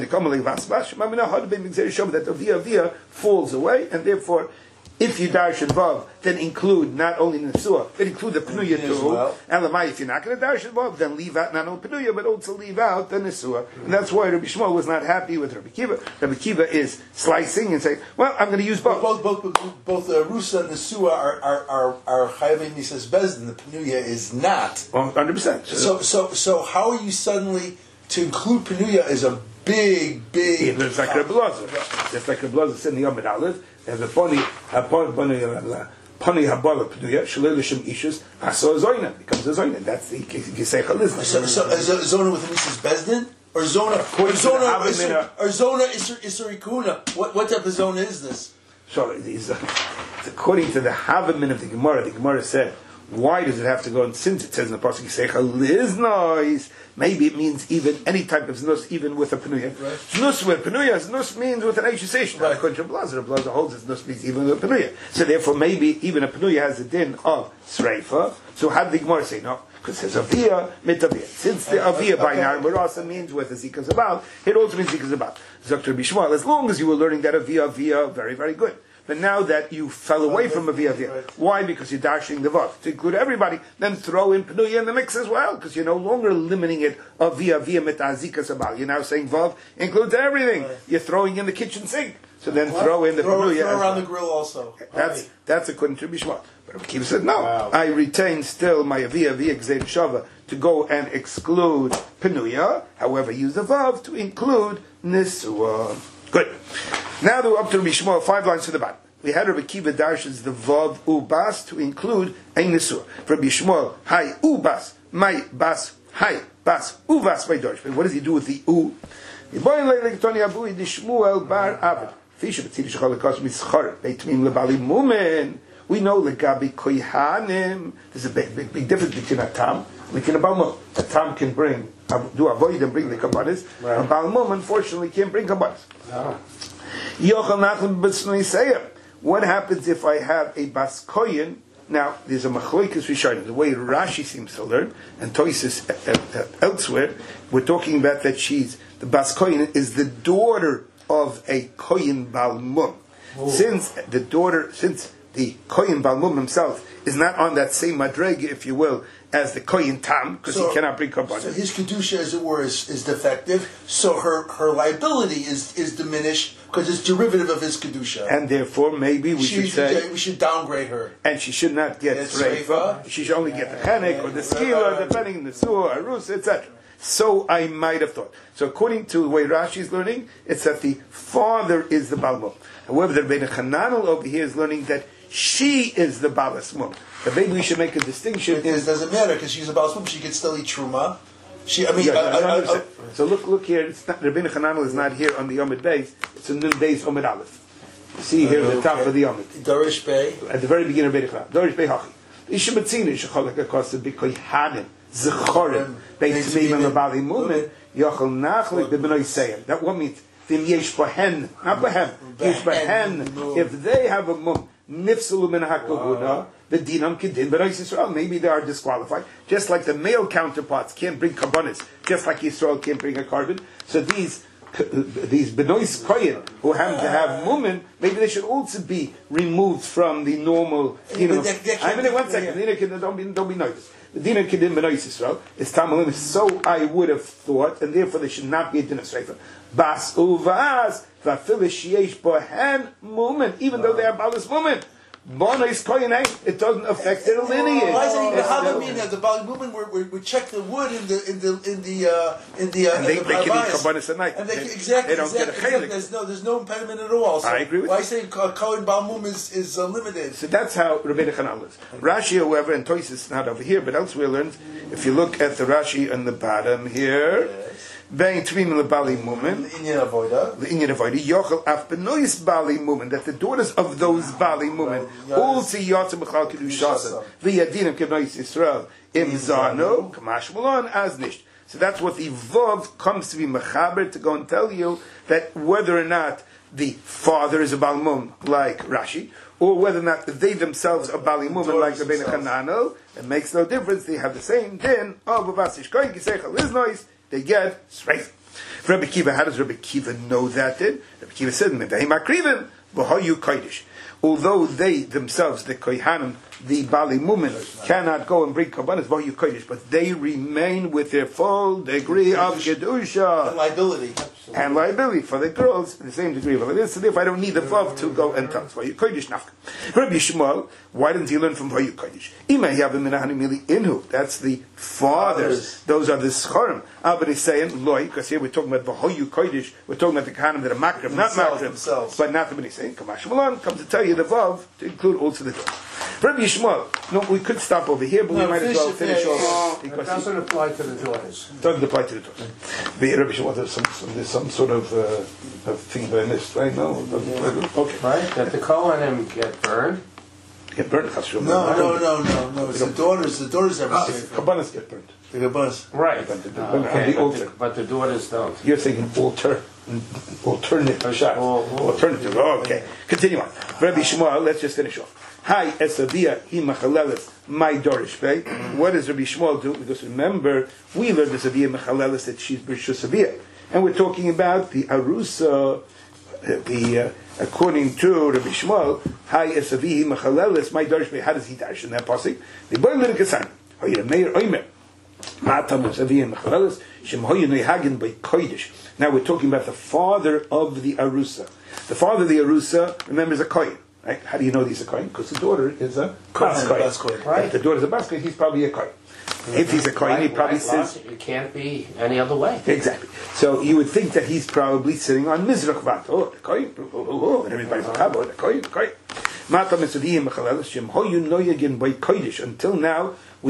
that Avia Avia falls away, and therefore, if you darshan Vav, then include not only Nesua, but include the Penuya too. Well. And Lamai, if you're not going to darshan Vav, then leave out not only Penuya, but also leave out the Nesua. And that's why Rabbi Shmuel was not happy with Rabbi Kiva. Rabbi Kiva is slicing and saying, well, I'm going to use both. Both, both, both, both uh, Rusa and Nesua are are are, are Chayavim Nisas Bezdin. The Penuya is not. Well, one hundred percent. So, so, so, how are you suddenly to include Penuya as a big, big? Yeah, it's like Rebbe Blazer. It's like Rebbe Blazer said in the Yom Aleph. There's a pony, a pony, pony habala pnuya, shalei l'shem ishus, aso zoyna, becomes a zoyna. That's the Gisei Chalizna. So, so is a zona with a Missus Bezdin? Or zona, or zona, or zona Isarikuna? What, what type of zona is this? So, these, uh, according to the Havamin of the Gemara, the Gemara said, why does it have to go? And since it says in the pasuk Yiseicha Liznois, maybe it means even any type of znus, even with a penuya. Right. Znus with penuya, znus means with an accusation. Right. According to Blazer, Blazer holds that znus means even with a penuya. So therefore, maybe even a penuya has a din of sreifa. So how did the Gemara say no? Because it says avia mitavia. Since the avia by Nar Marasa means with a zikas about, it also means zikas about. Doctor Bishmal, as long as you were learning that avia avia, very very good. But now that you fell away from Avia Avia, why? Because you're dashing the Vav. To include everybody, then throw in Penuya in the mix as well, because you're no longer limiting it Avia Avia Metazika Sabal. You're now saying Vav includes everything. Right. You're throwing in the kitchen sink. So then what? throw in the throw, Penuya. Throw around the grill also. That's right. that's according to Bishma. But Rabbi Kiva said, no, wow. I retain still my Avia Avia Gzeir Shava to go and exclude Penuya, however use the Vav to include Nisua. Good. Now we're up to Rabbi Shmuel, five lines to the bottom. We had Rabbi Kiva darshans the Vav Ubas to include Ein Nesua. For Rabbi Shmuel, Hai Ubas, my Bas, Hai Bas uvas by Dorish. What does he do with the u? We know legabi kohanim. There's a big, big, big difference between a tam. Like in a balmum, a tam can bring, do avoid and bring the kabbanis. A balmum, unfortunately, can't bring kabbanis. What happens if I have a bas koyin? Now, there's a machloikas rishonim. The way Rashi seems to learn, and Toises uh, uh, elsewhere, we're talking about that she's, the bas koyin is the daughter of a koyin balmum. Since the daughter, since the koyin balmum himself is not on that same madrega, if you will, as the koyin tam, because so, he cannot bring kabbalah. So his kedusha, as it were, is, is defective. So her, her liability is, is diminished because it's derivative of his kedusha, and therefore maybe we she, should say we should downgrade her, and she should not get sreifa. She should only get the chenek or the skila, depending on the suah, arus, et cetera. So I might have thought. So according to the way Rashi is learning, it's that the father is the balmum. However, the Rebbeinu Chananel over here is learning that she is the balas mum. But maybe we should make a distinction. It is, doesn't matter because she's a balas mum. She can still eat truma. She, I mean, yeah, I, I, I, I, so look, look here. It's not, Rebbeinu Chananel is not here on the Yomid Beis. It's in the Beis Yomid Aleph. You see here at the top of the Yomid. Dorish Bey. At the very beginning of Rebbeinu Chananel. Dorish Bey Hachi. Ishabatzina Shecholek Akosta Bikoy Hanim Zechorim Beis Mimim Abali Mumin Yochel Nachlik B'Bnoi Seyim. That what means? Vim Yesh Bohen, not Bohem. Yesh Bohen. If they have a mum. Nifsalu min hakavuna, the dinam kedin, but Yisrael, maybe they are disqualified. Just like the male counterparts can't bring karbonis, just like Yisrael can't bring a carbon. So these these benois koyin who happen to have mumin, maybe they should also be removed from the normal. You know, I mean, one second, yeah. don't be don't be noticed. The dinam kedin benois Yisrael is tamalim. So I would have thought, and therefore they should not be a dinam sreifa. Bas uvas. Even though they are balas women, it doesn't affect their lineage. Why is it even how mean that the balas women we we check the wood in the in the in the uh, in the uh, and they, in the they can eat kabbanis at night. And they, exactly, they don't exactly, get a chelik. Exactly. There's no there's no impediment at all. So I agree with why you. say Kohen Balmum is is uh, limited? So that's how Rebbeinu Chananel is. Rashi, however, and Tosis is not over here, but elsewhere learns. If you look at the Rashi on the bottom here. Bein Tvim le Bali Mumen, the Inyan Avoda, the Inyan Avoda, Yochel Af Benois Bali Mumen, that the daughters of those Bali Mumen, also Yotzim B'chal Kedushasa, V'yadinim K'Bnois Yisrael, Im Zano, Kamash Malon, as Nisht. So that's what the Vav comes to be Mechaber, to go and tell you that whether or not the father is a Bali Mum, like Rashi, or whether or not they themselves are Bali Mumen, like the Rebbeinu Chananel, it makes no difference. They have the same din of Avasish Koyin Kiseichel Iznois. They get straight. Rabbi Kiva, how does Rabbi Kiva know that? Then Rabbi Kiva said, although they themselves, the kohanim, the bali mumen, cannot go and bring kabbanis, but they remain with their full degree of kedusha and liability, and liability for the girls, the same degree of liability. So if I don't need the vav to go and tell us, Rabbi Shmuel, why didn't he learn from Vayu Kodesh? That's the fathers. Those are the schorim. But he's saying loy, because here we're talking about Vayu Kodesh. We're talking about the kahanim that are makrim, not makrim, but not the Bnei saying. Kamash Malon comes to tell you the vav to include also the door. Rabbi Yishmael, no, we could stop over here, but no, we might as well finish off. It doesn't apply to the daughters. It doesn't apply to the daughters. But Rabbi Yishmael, there's some, some, there's some sort of, uh, of thing by this, right? No, okay. Right, that the Kohanim get burned. Get burned. No, no, no, no, no. It's the daughters. The daughters have ah, kabbanis get burned. The kabbanis, right? But the, uh, okay, the altar. But, the, but the daughters don't. You're saying altar, alternative shot, alternative. Oh, okay, continue on. Rabbi Shmuel, let's just finish off. Hi, esavia hi machalelis my dorish bay. What does Rabbi Shmuel do? Because remember, we learned the savia machalelis that she's b'rishus savia, and we're talking about the arusa. The uh, according to Rabbi Shmuel, Hay Esavihi Machalelis, my Darish. How does he dash in that pasuk? The boy little kasan. Hoyer Meir Oimer. Matam Esavihi Machalelis. Shem Hoyer Nehagin by Kodesh. Now we're talking about the father of the arusa. The father of the arusa, remember, is a kohen. Right? How do you know he's a kohen? Because the daughter is a bas kohen. Right? If the daughter is a bas kohen, he's probably a kohen. If he's a kohen, he probably sits. It can't be any other way. Exactly. So you would think that he's probably sitting on mizrach vat. Oh, the kohen. Oh, oh, oh, and everybody's like, oh, the kohen, the kohen. Mata mesaviyim mechalel shem hoyu noyagin by kodesh. Until now, we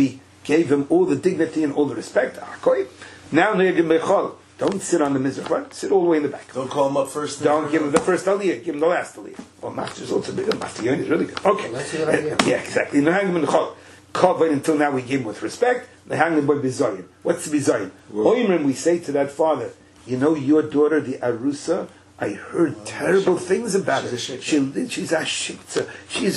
gave him all the dignity and all the respect. Now, don't sit on the mizrach front, sit all the way in the back. Don't call him up first. Don't give him the first aliyah, give him the last aliyah. Well, Master is also big. Master Yoni is really good. Okay. Uh, yeah, exactly. Covered until now we gave him with respect. They hang him by bizayin. What's the bizayin? Oimrim, we say to that father, you know your daughter, the Arusa, I heard oh, terrible things about her. She, she's a shikta. She's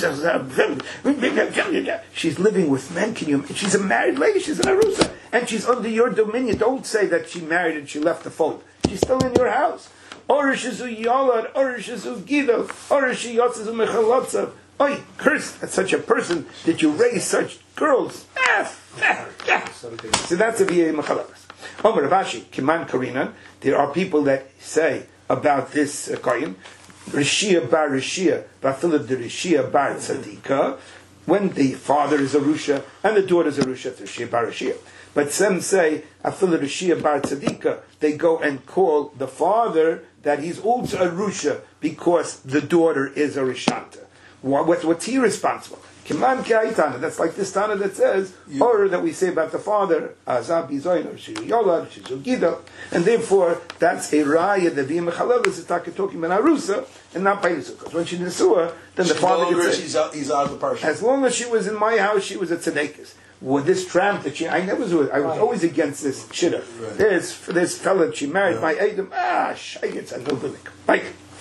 a, she's living with men. Can you? She's a married lady. She's an Arusa, and she's under your dominion. Don't say that she married and she left the fold. She's still in your house. Orishizu yalad, orishizu gidol, orishi yotzizu mechalotzav. Oi, cursed at such a person that you raise such girls. Ah, ah, ah. So that's a via mechalotzav. Omer Ravashi, Kiman Karina. There are people that say about this kohen, Rishia bar Rishia, Bafila de Rishia bar Tzadika, when the father is a Rusha and the daughter is a Rusha, it's Rishia bar Rishia. But some say, Afila Rishia bar Tzadika, they go and call the father that he's also a Rusha because the daughter is a Rishanta. What, what's he responsible? Kiman Kaitana, that's like this Tana that says, you, or that we say about the father, Azab Bizoin, or Shizu Yolad, Shizu Gida, and therefore that's a raya that the Mechalel is talking about Arusa and not Painusa. Because when she Nesua, then the father gets she's out, he's out of the parsha. As long as she was in my house, she was a tzedekis. With this tramp that she, I never was, I was always against this shidduch. Right. This, this fella that she married, right. My Adam, ah, shaygits, I know the Right.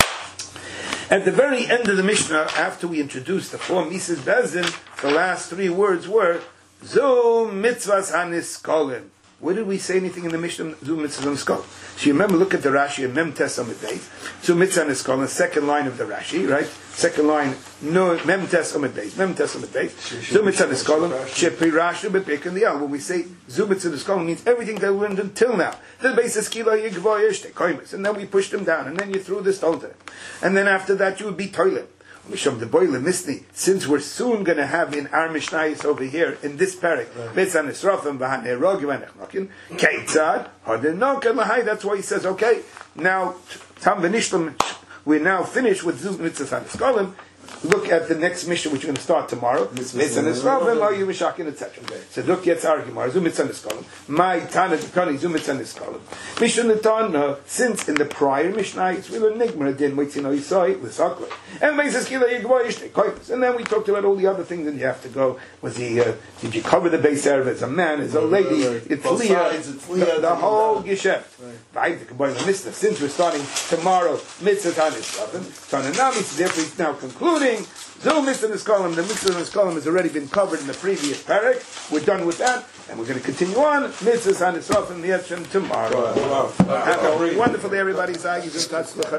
At the very end of the Mishnah, after we introduced the four Mises Bezin, the last three words were Zu mitzvahs haniskolim. Where did we say anything in the Mishnah? Zu mitzvahs haniskolim. So you remember, look at the Rashi in Mem Tes Amid Beis. Zu mitzvahs haniskolim, second line of the Rashi, right? Second line, no Mem Tes Amid Beis. Mem Tes Amid Beis. Zu mitzvahs haniskolim. Shepirashu bepik in the Al. When we say Zu mitzvahs haniskolim, means everything that we learned until now. The basis kila yigvoyish te koimis, and then we pushed them down, and then you threw the stone to them, and then after that you would be toilet. Misham the boile misni. Since we're soon going to have in our Mishnayos over here in this parak, Mitzan Esrafim v'han Erogim v'nechnokin Keitzad Hadenokan lahai. That's why he says, okay, now Tam v'nishlam. We're now finished with Zuz Mitzvah Haneskolim. Look at the next mission, which we're going to start tomorrow. Mitzvah Nisraven, Lo Yivashakin, et cetera. So look, jetzt our Gemara. Zu Mitzvah Niskolim. My Tana Dekani, Zu Mitzvah Niskolim. Mission Netan, since in the prior Mishnah, it's really an enigma, it didn't wait till you saw it, L'Sakle. And Meisas Kila Yigvoyish, Tekoimus. And then we talked about all the other things, and you have to go, was he, uh, did you cover the base area as a man, as a lady, it's Leah, the, the whole Geshem. Right? Since we're starting tomorrow, Mitzvah Haneskolim, Tananami, so therefore he's now concluding. Zul Mitzvah Niskolim, the Mitzvah Niskolim has already been covered in the previous parak. We're done with that, and we're going to continue on. Mitzvah Haneskolim the Yetchem tomorrow. Wow. Wow. Have a wonderful day, everybody.